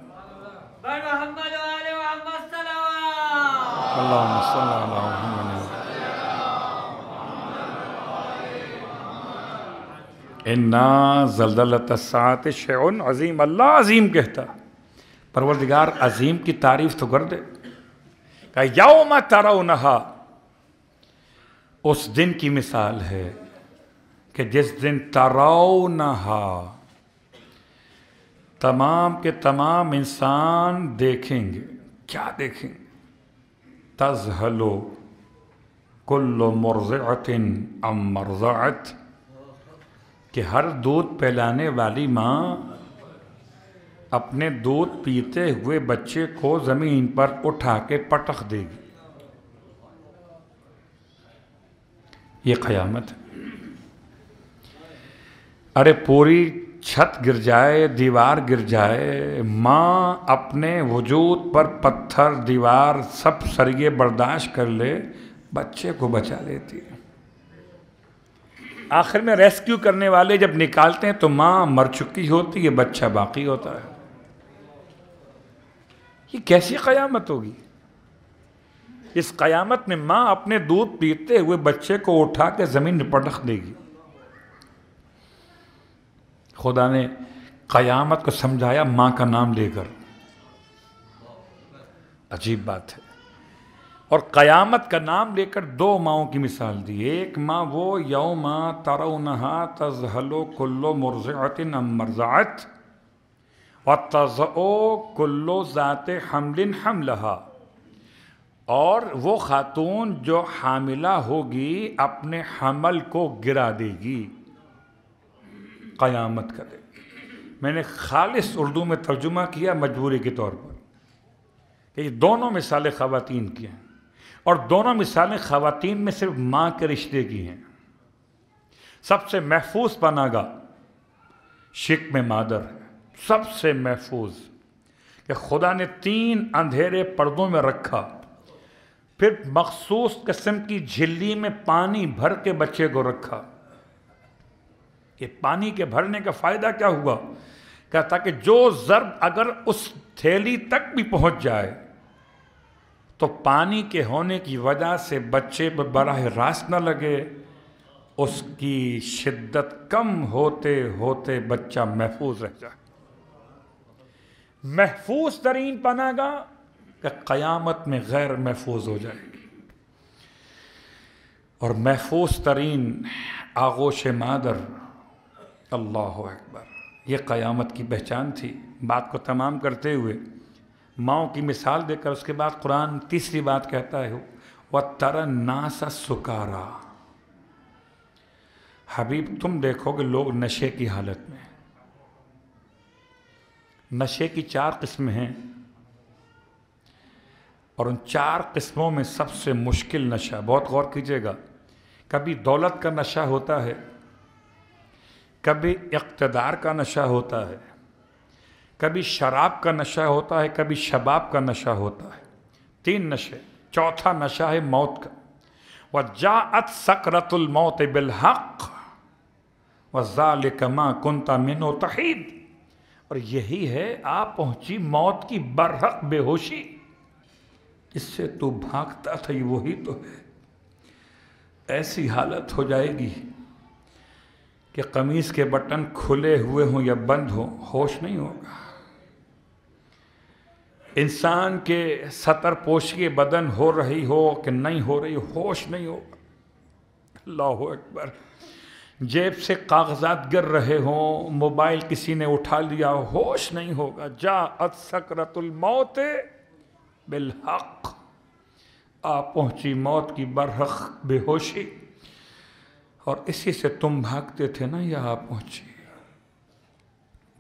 [SPEAKER 1] اللہم صلی علی محمد۔ اِنَّا زَلْزَلَةَ السَّاعَةِ شَیْءٌ عظیم، اللہ عظیم کہتا، پروردگار عظیم کی تعریف تو کر دے کہ یوم ترونہا، اس دن کی مثال ہے کہ جس دن ترونہا، تمام کے تمام انسان دیکھیں گے۔ کیا دیکھیں گے؟ تذہلو کل مرضعۃ عم مرضعت، کہ ہر دودھ پلانے والی ماں اپنے دودھ پیتے ہوئے بچے کو زمین پر اٹھا کے پٹخ دے گی۔ یہ قیامت ہے۔ ارے پوری چھت گر جائے، دیوار گر جائے، ماں اپنے وجود پر پتھر، دیوار، سب سریے برداشت کر لے، بچے کو بچا لیتی ہے۔ آخر میں ریسکیو کرنے والے جب نکالتے ہیں تو ماں مر چکی ہوتی ہے، بچہ باقی ہوتا ہے۔ یہ کیسی قیامت ہوگی؟ اس قیامت میں ماں اپنے دودھ پیتے ہوئے بچے کو اٹھا کے زمین میں پٹخ دے گی۔ خدا نے قیامت کو سمجھایا ماں کا نام لے کر، عجیب بات ہے۔ اور قیامت کا نام لے کر دو ماؤں کی مثال دی۔ ایک ماں وہ یوم ترونہا تذہل کل مرضعۃ عم مرضعت وتضع کل ذات حمل حملہا، اور وہ خاتون جو حاملہ ہوگی اپنے حمل کو گرا دے گی قیامت کا دن۔ میں نے خالص اردو میں ترجمہ کیا مجبوری کے طور پر کہ یہ دونوں مثالیں خواتین کی ہیں، اور دونوں مثالیں خواتین میں صرف ماں کے رشتے کی ہیں۔ سب سے محفوظ پناہ گاہ شکم مادر ہے، سب سے محفوظ، کہ خدا نے 3 اندھیرے پردوں میں رکھا، پھر مخصوص قسم کی جھلی میں پانی بھر کے بچے کو رکھا۔ کہ پانی کے بھرنے کا فائدہ کیا ہوا؟ کہتا کہ جو ضرب اگر اس تھیلی تک بھی پہنچ جائے تو پانی کے ہونے کی وجہ سے بچے پر براہ راست نہ لگے، اس کی شدت کم ہوتے ہوتے بچہ محفوظ رہ جائے۔ محفوظ ترین پناہ گاہ کہ قیامت میں غیر محفوظ ہو جائے گی، اور محفوظ ترین آغوش مادر۔ اللہ اکبر، یہ قیامت کی پہچان تھی۔ بات کو تمام کرتے ہوئے ماؤں کی مثال دے کر اس کے بعد قرآن تیسری بات کہتا ہے وَتَرَى النَّاسَ سُكَارَى، حبیب تم دیکھو کہ لوگ نشے کی حالت میں۔ نشے کی 4 قسمیں ہیں، اور ان 4 قسموں میں سب سے مشکل نشہ، بہت غور کیجئے گا، کبھی دولت کا نشہ ہوتا ہے، کبھی اقتدار کا نشہ ہوتا ہے، کبھی شراب کا نشہ ہوتا ہے، کبھی شباب کا نشہ ہوتا ہے۔ 3 نشے۔ چوتھا نشہ ہے موت کا۔ وَجَاءَتْ سَكْرَةُ الْمَوْتِ بِالْحَقِّ وَذَلِكَ مَا كُنْتَ مِنْهُ تَحِيدُ، اور یہی ہے آ پہنچی موت کی برحق بے ہوشی، اس سے تو بھاگتا تھا، یہ وہی تو ہے۔ ایسی حالت ہو جائے گی کہ قمیص کے بٹن کھلے ہوئے ہوں یا بند ہوں، ہوش نہیں ہوگا۔ انسان کے ستر پوشی بدن ہو رہی ہو کہ نہیں ہو رہی، ہوش نہیں ہوگا۔ اللہ اکبر۔ جیب سے کاغذات گر رہے ہوں، موبائل کسی نے اٹھا لیا، ہوش نہیں ہوگا۔ جاءت سکرۃ الموت بالحق، آ پہنچی موت کی برحق بے ہوشی، اور اسی سے تم بھاگتے تھے نا، یہ آ پہنچی۔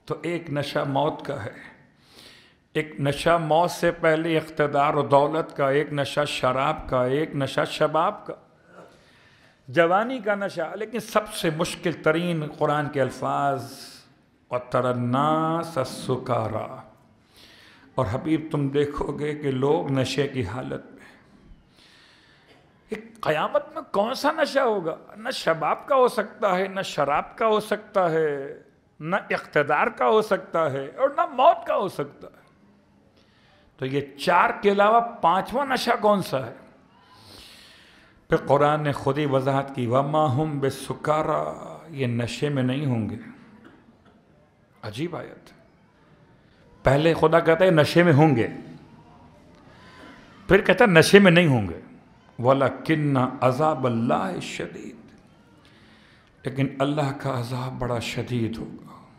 [SPEAKER 1] تو ایک نشہ موت کا ہے، ایک نشہ موت سے پہلے اقتدار و دولت کا، ایک نشہ شراب کا، ایک نشہ شباب کا، جوانی کا نشہ۔ لیکن سب سے مشکل ترین قرآن کے الفاظ وَتَرَى النَّاسَ سُكَارَىٰ، اور حبیب تم دیکھو گے کہ لوگ نشے کی حالت میں۔ ایک قیامت میں کون سا نشہ ہوگا؟ نہ شباب کا ہو سکتا ہے، نہ شراب کا ہو سکتا ہے، نہ اقتدار کا ہو سکتا ہے، اور نہ موت کا ہو سکتا ہے۔ تو یہ چار کے علاوہ پانچواں نشہ کون سا ہے؟ پھر قرآن نے خود ہی وضاحت کی وَمَا هُمْ بِالسُّكَارَىٰ، یہ نشے میں نہیں ہوں گے۔ عجیب آیت۔ پہلے خدا کہتا ہے نشے میں ہوں گے، پھر کہتا ہے نشے میں نہیں ہوں گے، وَلَكِنَّ عَذَابَ اللَّهِ شَدِيدٌ، لیکن اللہ کا عذاب بڑا شدید ہوگا۔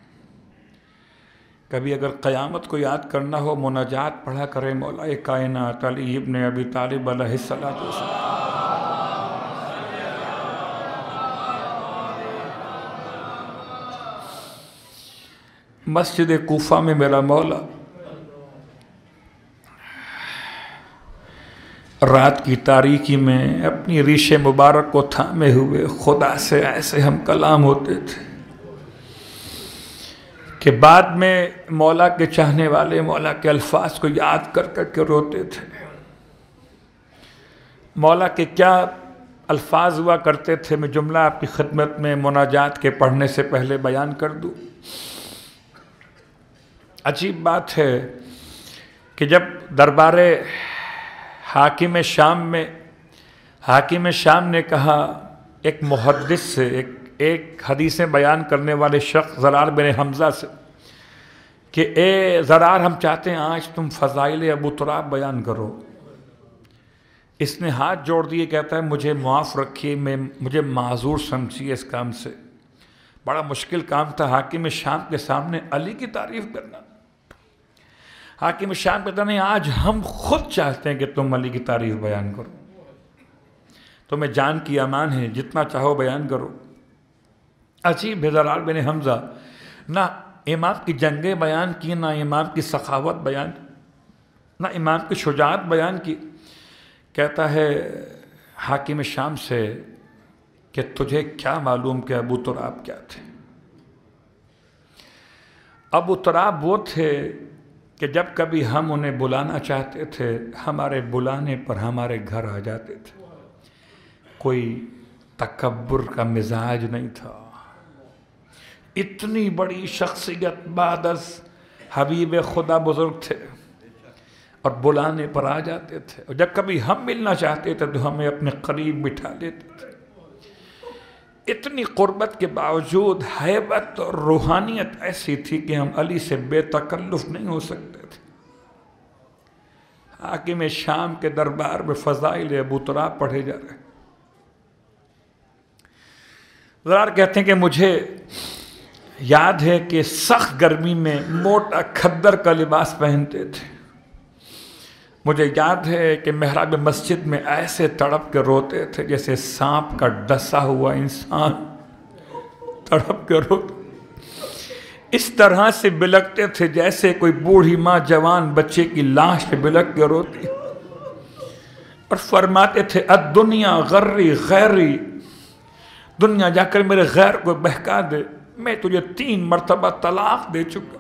[SPEAKER 1] کبھی اگر قیامت کو یاد کرنا ہو مناجات پڑھا کرے مولا کائنات علی ابن ابی طالب علیہ السلام۔ مسجد کوفہ میں میرا مولا رات کی تاریکی میں اپنی ریش مبارک کو تھامے ہوئے خدا سے ایسے ہم کلام ہوتے تھے کہ بعد میں مولا کے چاہنے والے مولا کے الفاظ کو یاد کر کر کے روتے تھے۔ مولا کے کیا الفاظ ہوا کرتے تھے، میں جملہ آپ کی خدمت میں مناجات کے پڑھنے سے پہلے بیان کر دوں۔ عجیب بات ہے کہ جب دربار حاکم شام میں حاکم شام نے کہا ایک محدث سے، ایک حدیثیں بیان کرنے والے شخص زرار بن حمزہ سے کہ اے زرار ہم چاہتے ہیں آج تم فضائل ابو تراب بیان کرو۔ اس نے ہاتھ جوڑ دیے، کہتا ہے مجھے معاف رکھیے، مجھے معذور سمجھیے اس کام سے۔ بڑا مشکل کام تھا حاکم شام کے سامنے علی کی تعریف کرنا۔ حاکم شام کہتا نہیں، آج ہم خود چاہتے ہیں کہ تم علی کی تعریف بیان کرو، تمہیں جان کی امان ہے، جتنا چاہو بیان کرو۔ عجیب ہے، زرار بن حمزہ نہ امام کی جنگیں بیان کی، نہ امام کی سخاوت بیان کی، نہ امام کی شجاعت بیان کی۔ کہتا ہے حاکم شام سے کہ تجھے کیا معلوم کہ ابو تراب کیا تھے؟ ابو تراب وہ تھے کہ جب کبھی ہم انہیں بلانا چاہتے تھے ہمارے بلانے پر ہمارے گھر آ جاتے تھے۔ کوئی تکبر کا مزاج نہیں تھا، اتنی بڑی شخصیت بعد از حبیب خدا بزرگ تھے اور بلانے پر آ جاتے تھے، اور جب کبھی ہم ملنا چاہتے تھے تو ہمیں اپنے قریب بٹھا لیتے تھے۔ اتنی قربت کے باوجود ہیبت اور روحانیت ایسی تھی کہ ہم علی سے بے تکلف نہیں ہو سکتے تھے۔ حاکم شام کے دربار میں فضائل ابو تراب پڑھے جا رہے۔ زرار کہتے ہیں کہ مجھے یاد ہے کہ سخت گرمی میں موٹا کھدر کا لباس پہنتے تھے۔ مجھے یاد ہے کہ محراب مسجد میں ایسے تڑپ کے روتے تھے جیسے سانپ کا ڈسا ہوا انسان تڑپ کے روتے، اس طرح سے بلکتے تھے جیسے کوئی بوڑھی ماں جوان بچے کی لاش پہ بلک کے روتی، اور فرماتے تھے الدنیا غری غیری، دنیا جا کر میرے غیر کو بہکا دے، میں تجھے 3 مرتبہ طلاق دے چکا،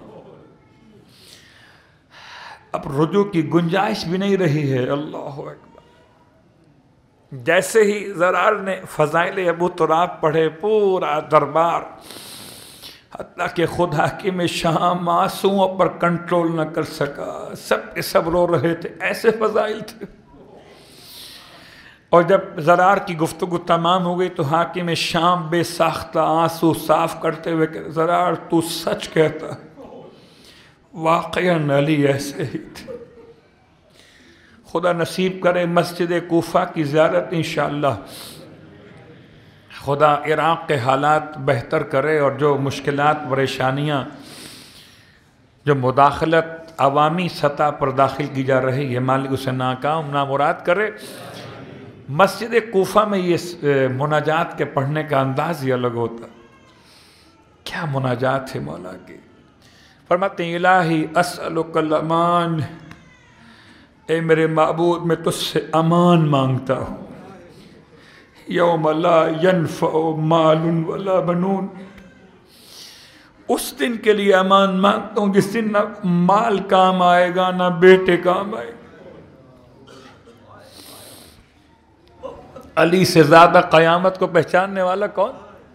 [SPEAKER 1] اب رجوع کی گنجائش بھی نہیں رہی ہے۔ اللہ اکبر۔ جیسے ہی زرار نے فضائل ابو تراب پڑھے پورا دربار، حتیٰ کہ خود حاکم شام آنسوؤں پر کنٹرول نہ کر سکا، سب کے سب رو رہے تھے، ایسے فضائل تھے۔ اور جب زرار کی گفتگو تمام ہو گئی تو حاکم شام بے ساختہ آنسو صاف کرتے ہوئے کہ زرار تو سچ کہتا ہے، واقعاً علی ایسے ہی تھے۔ خدا نصیب کرے مسجد کوفہ کی زیارت انشاءاللہ، خدا عراق کے حالات بہتر کرے، اور جو مشکلات پریشانیاں جو مداخلت عوامی سطح پر داخل کی جا رہی ہے مالک اسے ناکام نامراد کرے۔ مسجد کوفہ میں یہ مناجات کے پڑھنے کا انداز ہی الگ ہوتا، کیا مناجات ہے مولا کی۔ فرماتے ہیں الہی اسألک الامان، اے میرے معبود میں تجھ سے امان مانگتا ہوں، یوم لا ینفع مال ولا بنون، اس دن کے لیے امان مانگتا ہوں جس دن نہ مال کام آئے گا نہ بیٹے کام آئے گا۔ علی سے زیادہ قیامت کو پہچاننے والا کون؟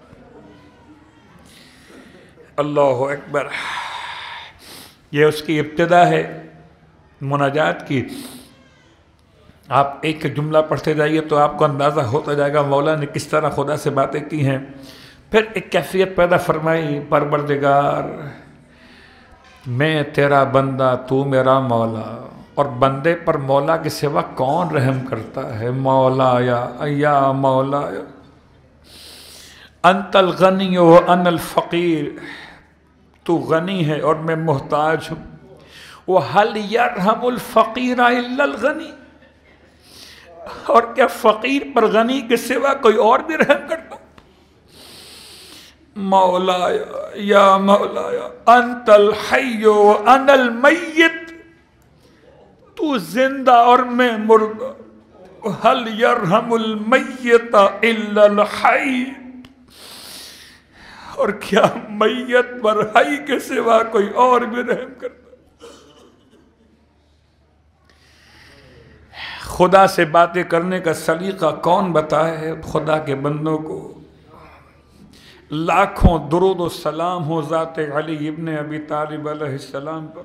[SPEAKER 1] اللہ اکبر۔ یہ اس کی ابتدا ہے مناجات کی۔ آپ ایک جملہ پڑھتے جائیے تو آپ کو اندازہ ہوتا جائے گا مولا نے کس طرح خدا سے باتیں کی ہیں۔ پھر ایک کیفیت پیدا فرمائی، پروردگار میں تیرا بندہ، تو میرا مولا، اور بندے پر مولا کے سوا کون رحم کرتا ہے؟ مولا یا مولا انت الغنی و انا الفقیر، تو غنی ہے اور میں محتاج ہوں۔ وَهَلْ يَرْحَمُ الْفَقِيرَ إِلَّا الْغَنِي، اور کیا فقیر پر غنی کے سوا کوئی اور بھی رحم کرتا؟ مولا یا مولا انت الحی وانا المیت، تو زندہ اور میں مردہ۔ هل يرحم المیت الا الحی، اور کیا میت پر حی کے سوا کوئی اور بھی رحم کرتا؟ خدا سے باتیں کرنے کا سلیقہ کون بتائے خدا کے بندوں کو؟ لاکھوں درود و سلام ہو ذات علی ابن ابی طالب علیہ السلام پر،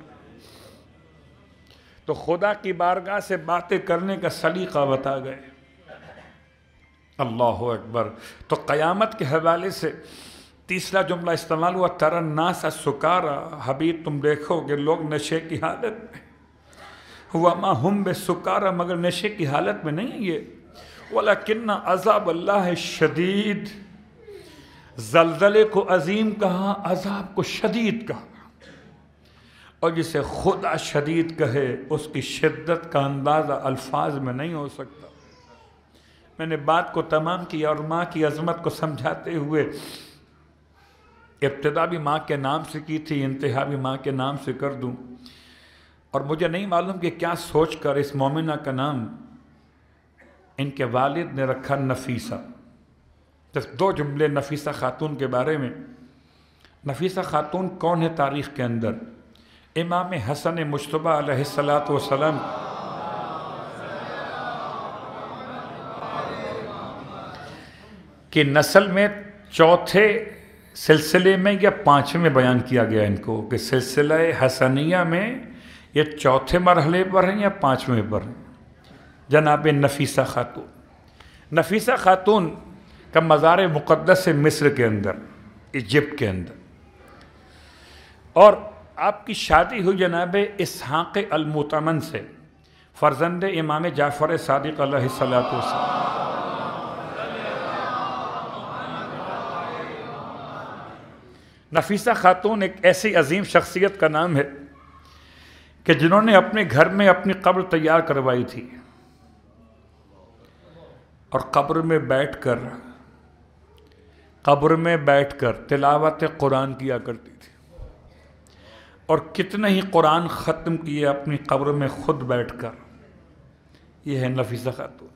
[SPEAKER 1] تو خدا کی بارگاہ سے باتیں کرنے کا سلیقہ بتا گئے۔ اللہ اکبر۔ تو قیامت کے حوالے سے تیسرا جملہ استعمال ہوا، تری الناس سکارا، حبیب تم دیکھو کہ لوگ نشے کی حالت میں، وما ہم بسکارا، مگر نشے کی حالت میں نہیں یہ، ولیکن عذاب اللہ شدید، زلزلے کو عظیم کہا، عذاب کو شدید کہا، اور جسے خدا شدید کہے اس کی شدت کا اندازہ الفاظ میں نہیں ہو سکتا۔ میں نے بات کو تمام کیا اور ماں کی عظمت کو سمجھاتے ہوئے ابتدا بھی ماں کے نام سے کی تھی، انتہا بھی ماں کے نام سے کر دوں، اور مجھے نہیں معلوم کہ کیا سوچ کر اس مومنہ کا نام ان کے والد نے رکھا نفیسہ۔ جس دو جملے نفیسہ خاتون کے بارے میں۔ نفیسہ خاتون کون ہے تاریخ کے اندر؟ امام حسن مجتبیٰ علیہ السلام کی نسل میں چوتھے سلسلے میں یا پانچویں میں بیان کیا گیا ان کو کہ سلسلہ حسنیہ میں یہ چوتھے مرحلے پر ہیں یا پانچویں پر ہیں۔ جناب نفیسہ خاتون، نفیسہ خاتون کا مزار مقدس ہے مصر کے اندر، ایجپٹ کے اندر، اور آپ کی شادی ہوئی جناب اسحاق المؤتمن سے، فرزند امام جعفر صادق علیہ السلام۔ نفیسہ خاتون ایک ایسی عظیم شخصیت کا نام ہے کہ جنہوں نے اپنے گھر میں اپنی قبر تیار کروائی تھی اور قبر میں بیٹھ کر تلاوت قرآن کیا کرتی تھی، اور کتنے ہی قرآن ختم کیے اپنی قبر میں خود بیٹھ کر۔ یہ ہے نفیسہ خاتون۔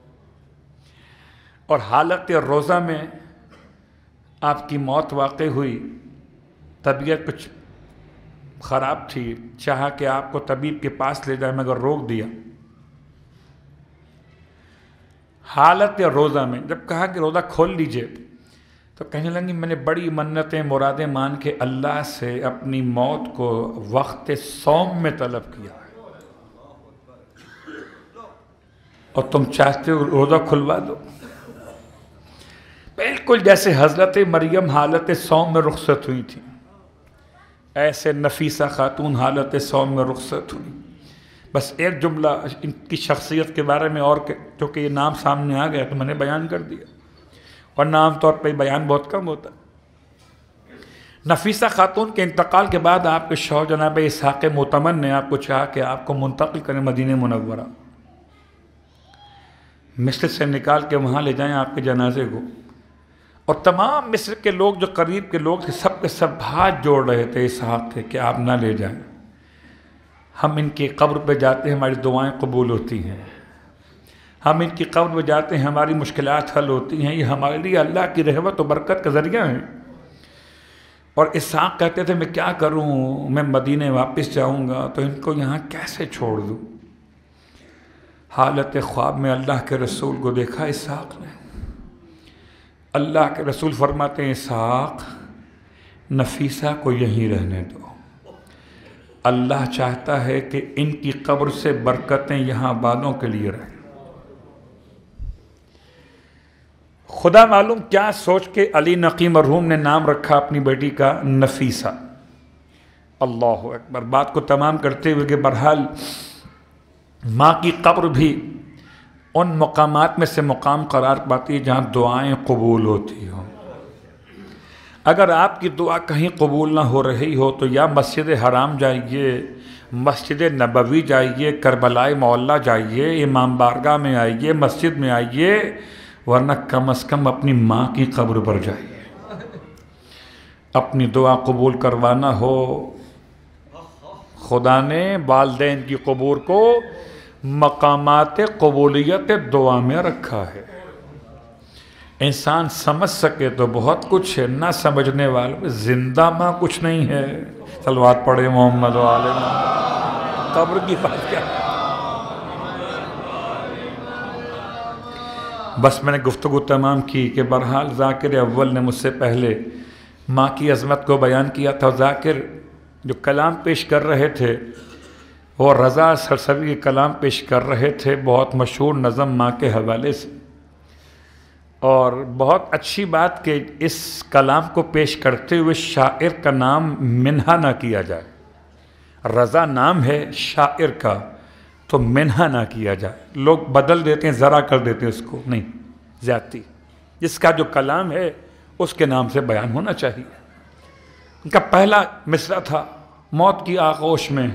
[SPEAKER 1] اور حالت روزہ میں آپ کی موت واقع ہوئی، طبیعت کچھ خراب تھی، چاہا کہ آپ کو طبیب کے پاس لے جائے مگر روک دیا۔ حالت روزہ میں جب کہا کہ روزہ کھول لیجئے تو کہنے لگی میں نے بڑی منتیں مرادیں مان کے اللہ سے اپنی موت کو وقت صوم میں طلب کیا ہے، اور تم چاہتے ہو روزہ کھلوا دو۔ بالکل جیسے حضرت مریم حالت صوم میں رخصت ہوئی تھی، ایسے نفیسہ خاتون حالت صوم میں رخصت ہوئی۔ بس ایک جملہ ان کی شخصیت کے بارے میں، اور چونکہ یہ نام سامنے آ گیا تو میں نے بیان کر دیا، ورنہ عام طور پہ بیان بہت کم ہوتا۔ نفیسہ خاتون کے انتقال کے بعد آپ کے شوہر جناب اسحاق مؤتمن نے آپ کو چاہا کہ آپ کو منتقل کریں مدینہ منورہ، مصر سے نکال کے وہاں لے جائیں آپ کے جنازے کو، اور تمام مصر کے لوگ جو قریب کے لوگ تھے سب کے سب ہاتھ جوڑ رہے تھے اسحاق کے کہ آپ نہ لے جائیں، ہم ان کی قبر پہ جاتے ہیں ہماری دعائیں قبول ہوتی ہیں، ہم ان کی قبر پہ جاتے ہیں ہماری مشکلات حل ہوتی ہیں، یہ ہمارے لیے اللہ کی رحمت و برکت کا ذریعہ ہیں۔ اور اسحاق کہتے تھے میں کیا کروں، میں مدینے واپس جاؤں گا تو ان کو یہاں کیسے چھوڑ دوں۔ حالت خواب میں اللہ کے رسول کو دیکھا اسحاق نے، اللہ کے رسول فرماتے ہیں اسحاق نفیسہ کو یہیں رہنے دو، اللہ چاہتا ہے کہ ان کی قبر سے برکتیں یہاں والوں کے لیے رہیں۔ خدا معلوم کیا سوچ کے علی نقی مرحوم نے نام رکھا اپنی بیٹی کا نفیسہ۔ اللہ اکبر۔ بات کو تمام کرتے ہوئے کہ بہرحال ماں کی قبر بھی ان مقامات میں سے مقام قرار پاتی ہے جہاں دعائیں قبول ہوتی ہوں۔ اگر آپ کی دعا کہیں قبول نہ ہو رہی ہو تو یا مسجد حرام جائیے، مسجد نبوی جائیے، کربلائے معلیٰ جائیے، امام بارگاہ میں آئیے، مسجد میں آئیے، ورنہ کم از کم اپنی ماں کی قبر پر جائیے۔ اپنی دعا قبول کروانا ہو، خدا نے والدین کی قبور کو مقامات قبولیت دعا میں رکھا ہے۔ انسان سمجھ سکے تو بہت کچھ ہے، نہ سمجھنے والے زندہ ماں کچھ نہیں ہے۔ صلوات پڑھے محمد و آل محمد۔ قبر کی بات کیا، بس میں نے گفتگو تمام کی کہ بہرحال ذاکر اول نے مجھ سے پہلے ماں کی عظمت کو بیان کیا تھا۔ ذاکر جو کلام پیش کر رہے تھے وہ رضا سرسبی کے کلام پیش کر رہے تھے، بہت مشہور نظم ماں کے حوالے سے، اور بہت اچھی بات کہ اس کلام کو پیش کرتے ہوئے شاعر کا نام منہا نہ کیا جائے۔ رضا نام ہے شاعر کا تو منہا نہ کیا جائے، لوگ بدل دیتے ہیں، ذرا کر دیتے ہیں اس کو، نہیں، زیادتی۔ جس کا جو کلام ہے اس کے نام سے بیان ہونا چاہیے۔ ان کا پہلا مصرع تھا موت کی آغوش میں،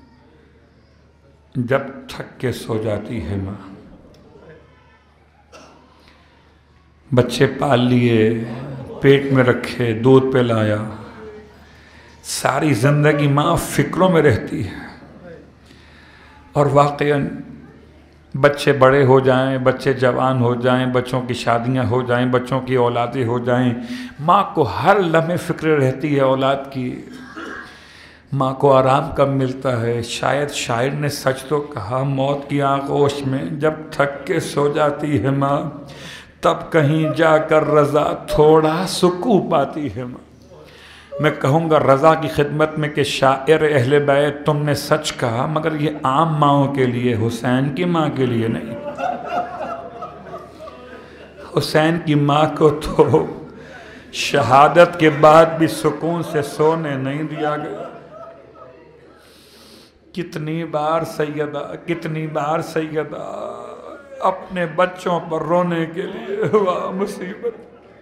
[SPEAKER 1] جب تھک کے سو جاتی ہے ماں، بچے پال لیے، پیٹ میں رکھے، دودھ پلایا، ساری زندگی ماں فکروں میں رہتی ہے، اور واقعاً بچے بڑے ہو جائیں، بچے جوان ہو جائیں، بچوں کی شادیاں ہو جائیں، بچوں کی اولادیں ہو جائیں، ماں کو ہر لمحے فکر رہتی ہے اولاد کی۔ ماں کو آرام کب ملتا ہے؟ شاید شاعر نے سچ تو کہا، موت کی آغوش میں جب تھک کے سو جاتی ہے ماں، تب کہیں جا کر رضا تھوڑا سکون پاتی ہے ماں۔ میں کہوں گا رضا کی خدمت میں کہ شاعر اہل بیت تم نے سچ کہا، مگر یہ عام ماؤں کے لیے، حسین کی ماں کے لیے نہیں۔ حسین کی ماں کو تو شہادت کے بعد بھی سکون سے سونے نہیں دیا گیا۔ کتنی بار سیدہ اپنے بچوں پر رونے کے لیے ہوا مصیبت۔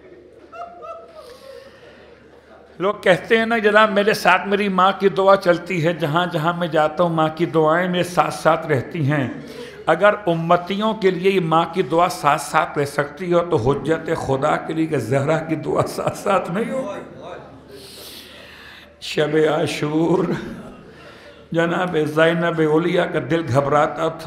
[SPEAKER 1] لوگ کہتے ہیں نا جناب میرے ساتھ میری ماں کی دعا چلتی ہے، جہاں جہاں میں جاتا ہوں ماں کی دعائیں میرے ساتھ ساتھ رہتی ہیں۔ اگر امتیوں کے لیے ماں کی دعا ساتھ ساتھ رہ سکتی ہو تو حجت خدا کے لیے کہ زہرا کی دعا ساتھ ساتھ نہیں ہوگی۔ شب عاشور جناب زینب اولیاء کا دل گھبراتا تھا،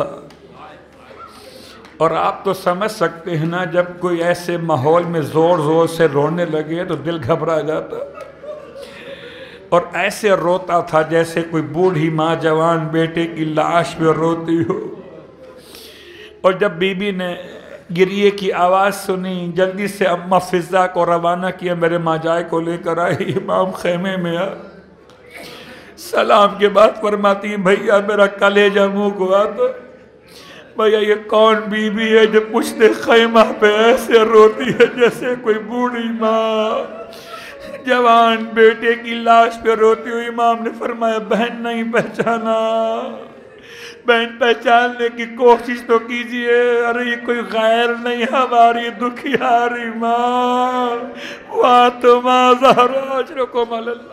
[SPEAKER 1] اور آپ تو سمجھ سکتے ہیں نا جب کوئی ایسے ماحول میں زور زور سے رونے لگے تو دل گھبرا جاتا، اور ایسے روتا تھا جیسے کوئی بوڑھی ماں جوان بیٹے کی لاش پہ روتی ہو۔ اور جب بی بی نے گریے کی آواز سنی، جلدی سے اماں فضا کو روانہ کیا، میرے ماں جائے کو لے کر آئی، امام خیمے میں آ، سلام کے بعد فرماتی ہیں بھیا میرا کلیجہ منہ کو آتا، بھیا یہ کون بی بی ہے جو پشت خیمہ پہ ایسے روتی ہے جیسے کوئی بوڑھی ماں جوان بیٹے کی لاش پہ روتی ہوئی۔ امام نے فرمایا بہن نہیں پہچانا، بہن پہچاننے کی کوشش تو کیجئے، ارے یہ کوئی غیر نہیں ہماری دکھیاری ماں، وَاتُمَا زَهْرَا اجرکم علی اللہ۔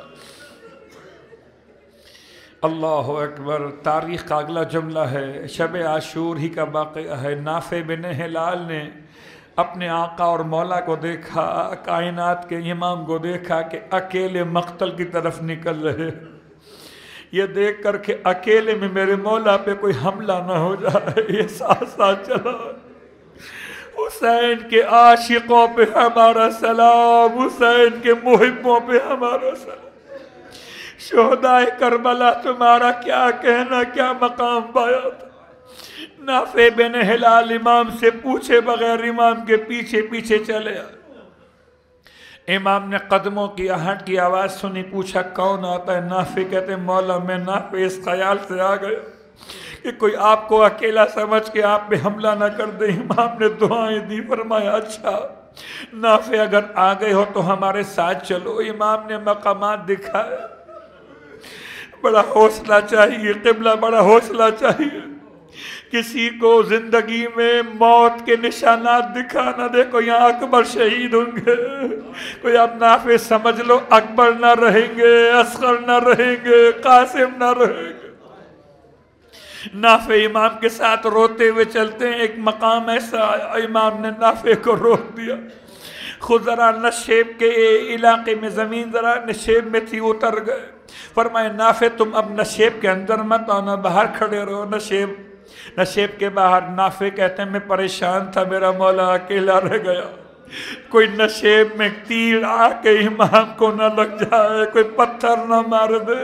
[SPEAKER 1] اللہ اکبر۔ تاریخ کا اگلا جملہ ہے، شب عاشور ہی کا واقعہ ہے۔ نافع بن ہلال نے اپنے آقا اور مولا کو دیکھا، کائنات کے امام کو دیکھا کہ اکیلے مقتل کی طرف نکل رہے، یہ دیکھ کر کے اکیلے میں میرے مولا پہ کوئی حملہ نہ ہو جائے، یہ ساتھ ساتھ چلا۔ حسین کے عاشقوں پہ ہمارا سلام، حسین کے محبوں پہ ہمارا سلام۔ شہدائے کربلا تمہارا کیا کہنا، کیا مقام پایا تھا۔ نافع بن ہلال امام سے پوچھے بغیر امام کے پیچھے پیچھے چلے آئے۔ امام نے قدموں کی آہٹ کی آواز سنی، پوچھا کون آتا ہے؟ نافع کہتے مولا میں نافع اس خیال سے آ گیا کہ کوئی آپ کو اکیلا سمجھ کے آپ پہ حملہ نہ کر دے۔ امام نے دعائیں دی، فرمایا اچھا نافع اگر آ گئے ہو تو ہمارے ساتھ چلو۔ امام نے مقامات دکھائے۔ بڑا حوصلہ چاہیے قبلہ، بڑا حوصلہ چاہیے۔ کسی کو زندگی میں موت کے نشانات دکھانا، دیکھو یہاں اکبر شہید ہوں گے، کوئی اب نافع سمجھ لو اکبر نہ رہیں گے، اصغر نہ رہیں گے، قاسم نہ رہیں گے۔ نافع امام کے ساتھ روتے ہوئے چلتے ہیں، ایک مقام ایسا آیا امام نے نافع کو روک دیا، خود ذرا نشیب کے علاقے میں زمین ذرا نشیب میں تھی، اتر گئے۔ فرمائے نافع تم اب نشیب کے اندر مت آنا، باہر کھڑے رہو۔ نشیب کے باہر نافع کہتے ہیں میں پریشان تھا، میرا مولا اکیلا رہ گیا، کوئی نشیب میں تیر آ کے امام کو نہ لگ جائے، کوئی پتھر نہ مار دے۔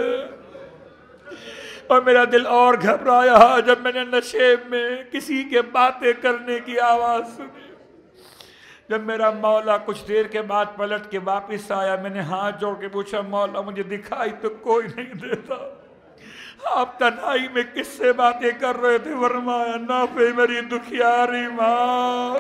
[SPEAKER 1] اور میرا دل اور گھبرایا جب میں نے نشیب میں کسی کے باتیں کرنے کی آواز سنی۔ جب میرا مولا کچھ دیر کے بعد پلٹ کے واپس آیا، میں نے ہاتھ جوڑ کے پوچھا مولا مجھے دکھائی تو کوئی نہیں دیتا، آپ تنہائی میں کس سے باتیں کر رہے تھے؟ فرمایا نافع میری دکھیاری ماں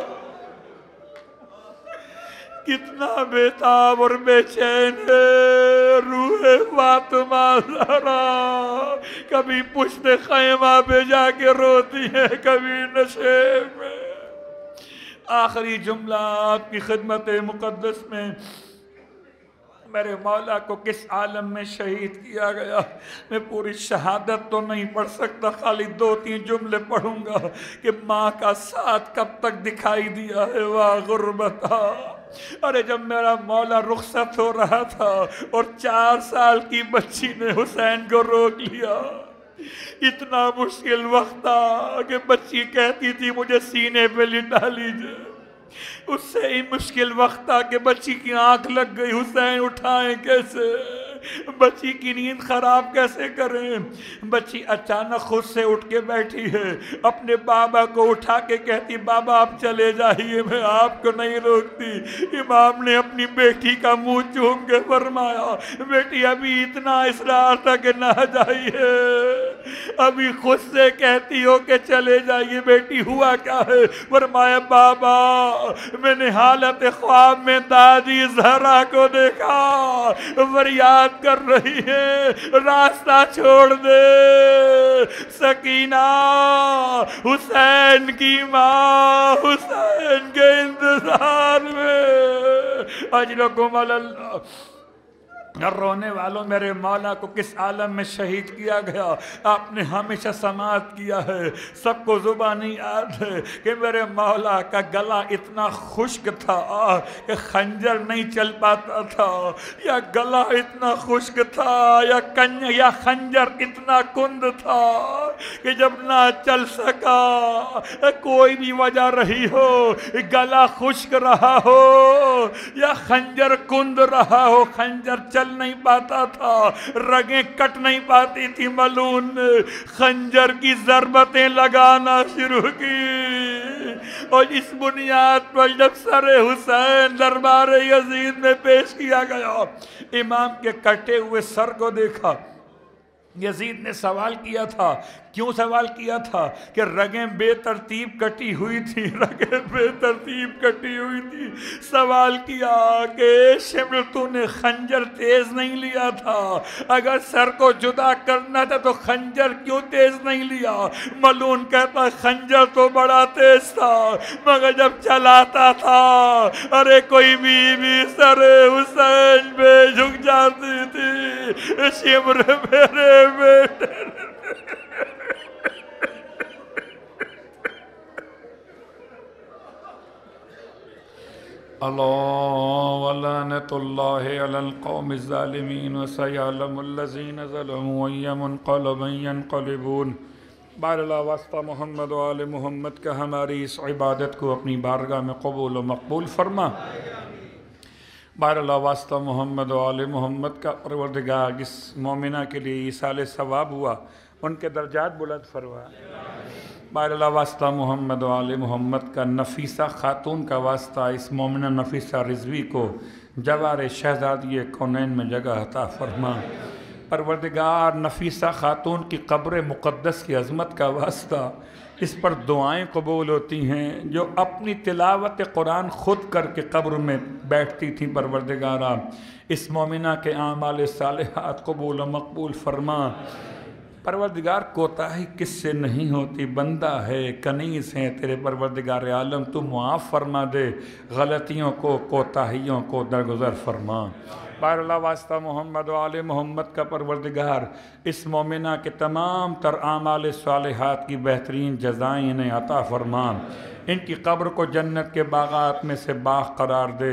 [SPEAKER 1] کتنا بے تاب اور بے چین ہے، روح فاطمہ زہرا کبھی پشت خیمہ پہ جا کے روتی ہے، کبھی نشیب میں۔ آخری جملہ آپ کی خدمت مقدس میں، میرے مولا کو کس عالم میں شہید کیا گیا، میں پوری شہادت تو نہیں پڑھ سکتا، خالی 2-3 جملے پڑھوں گا کہ ماں کا ساتھ کب تک دکھائی دیا ہے۔ واہ غربتا، ارے جب میرا مولا رخصت ہو رہا تھا اور 4 سال کی بچی نے حسین کو روک لیا، اتنا مشکل وقت تھا کہ بچی کہتی تھی مجھے سینے پہ لٹا لیجئے، اس سے ہی مشکل وقت تھا کہ بچی کی آنکھ لگ گئی، حسین اٹھائیں کیسے، بچی کی نیند خراب کیسے کریں۔ بچی اچانک خود سے اٹھ کے بیٹھی ہے، اپنے بابا کو اٹھا کے کہتی بابا آپ چلے جائیے، میں آپ کو نہیں روکتی۔ امام نے اپنی بیٹی کا منہ چوم کے فرمایا بیٹی ابھی اتنا اصرار تھا کہ نہ جائیے، ابھی خود سے کہتی ہو کہ چلے جائیے، بیٹی ہوا کیا ہے؟ فرمایا بابا میں نے حالت خواب میں دادی زہرا کو دیکھا، فریاد کر رہی ہے راستہ چھوڑ دے، سکینہ حسین کی ماں حسین کے انتظار میں۔ اجلکم اللہ، رونے والوں میرے مولا کو کس عالم میں شہید کیا گیا، آپ نے ہمیشہ سماعت کیا ہے، سب کو زبانی یاد ہے کہ میرے مولا کا گلا اتنا خشک تھا کہ خنجر نہیں چل پاتا تھا، یا گلا اتنا خشک تھا یا خنجر اتنا کند تھا کہ جب نہ چل سکا، کوئی بھی وجہ رہی ہو، گلا خشک رہا ہو یا خنجر کند رہا ہو، خنجر چل نہیں پاتا تھا، رگیں کٹ نہیں پاتی تھی، ملعون نے خنجر کی ضربتیں لگانا شروع کی، اور اس بنیاد پر جب سر حسین دربار یزید میں پیش کیا گیا، امام کے کٹے ہوئے سر کو دیکھا، یزید نے سوال کیا تھا، کیوں سوال کیا تھا کہ رگیں بے ترتیب کٹی ہوئی تھی، رگیں بے ترتیب کٹی ہوئی تھی، سوال کیا کہ شمر تو نے خنجر تیز نہیں لیا تھا، اگر سر کو جدا کرنا تھا تو خنجر کیوں تیز نہیں لیا؟ ملعون کہتا خنجر تو بڑا تیز تھا مگر جب چلاتا تھا ارے کوئی بی سر حسین پہ جھک جاتی تھی، شمر میرے بیٹے اللہ ولعنۃ اللہ علی القوم الظالمین وسیعلم الذین ظلموا ای منقلب ینقلبون۔ بار اللہ واسطہ محمد و آل محمد کا ہماری اس عبادت کو اپنی بارگاہ میں قبول و مقبول فرما۔ بار اللہ واسطہ محمد و آل محمد کا پروردگار جس مومنہ کے لیے ایصال ثواب ہوا ان کے درجات بلند فرما۔ بار اللہ واسطہ محمد و آل محمد کا نفیسہ خاتون کا واسطہ اس مومنہ نفیسہ رضوی کو جوار شہزادی کونین میں جگہ عطا فرما۔ پروردگار نفیسہ خاتون کی قبر مقدس کی عظمت کا واسطہ اس پر دعائیں قبول ہوتی ہیں جو اپنی تلاوت قرآن خود کر کے قبر میں بیٹھتی تھیں۔ پروردگارہ اس مومنہ کے اعمال صالحات قبول و مقبول فرما۔ پروردگار کوتاہی کس سے نہیں ہوتی، بندہ ہے کنیز ہے تیرے پروردگار عالم، تو معاف فرما دے غلطیوں کو کوتاہیوں کو درگزر فرما۔ بار اللہ واسطہ محمد و آل محمد کا پروردگار اس مومنہ کے تمام تر اعمال صالحات کی بہترین جزائیں انہیں عطا فرما۔ ان کی قبر کو جنت کے باغات میں سے باغ قرار دے،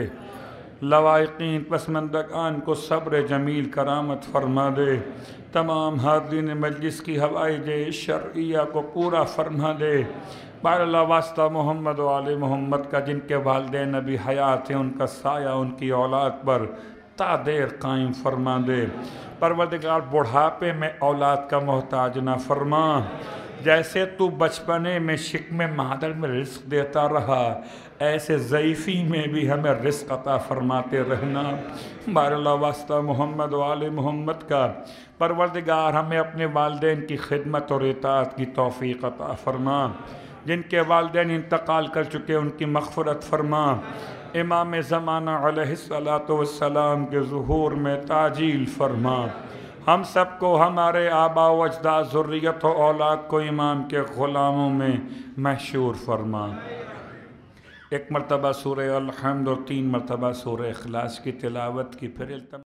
[SPEAKER 1] لوائقین پسماندگان کو صبر جمیل کرامت فرما دے، تمام حاضرین مجلس کی حوائج شرعیہ کو پورا فرما دے۔ بار اللہ واسطہ محمد و آل محمد کا جن کے والدین ابھی حیات ہیں ان کا سایہ ان کی اولاد پر تا دیر قائم فرما دے۔ پروردگار بڑھاپے میں اولاد کا محتاج نہ فرما، جیسے تو بچپنے میں شکم مادر میں رزق دیتا رہا ایسے ضعیفی میں بھی ہمیں رزق عطا فرماتے رہنا۔ بار اللہ واسطہ محمد و آل محمد کا پروردگار ہمیں اپنے والدین کی خدمت اور اطاعت کی توفیق عطا فرما۔ جن کے والدین انتقال کر چکے ان کی مغفرت فرما۔ امام زمانہ علیہ السلام کے ظہور میں تعجیل فرما۔ ہم سب کو ہمارے آباء و اجداد ذریت و اولاد کو امام کے غلاموں میں محشور فرما۔ ایک مرتبہ سورہ الحمد اور 3 مرتبہ سورہ اخلاص کی تلاوت کی، پھر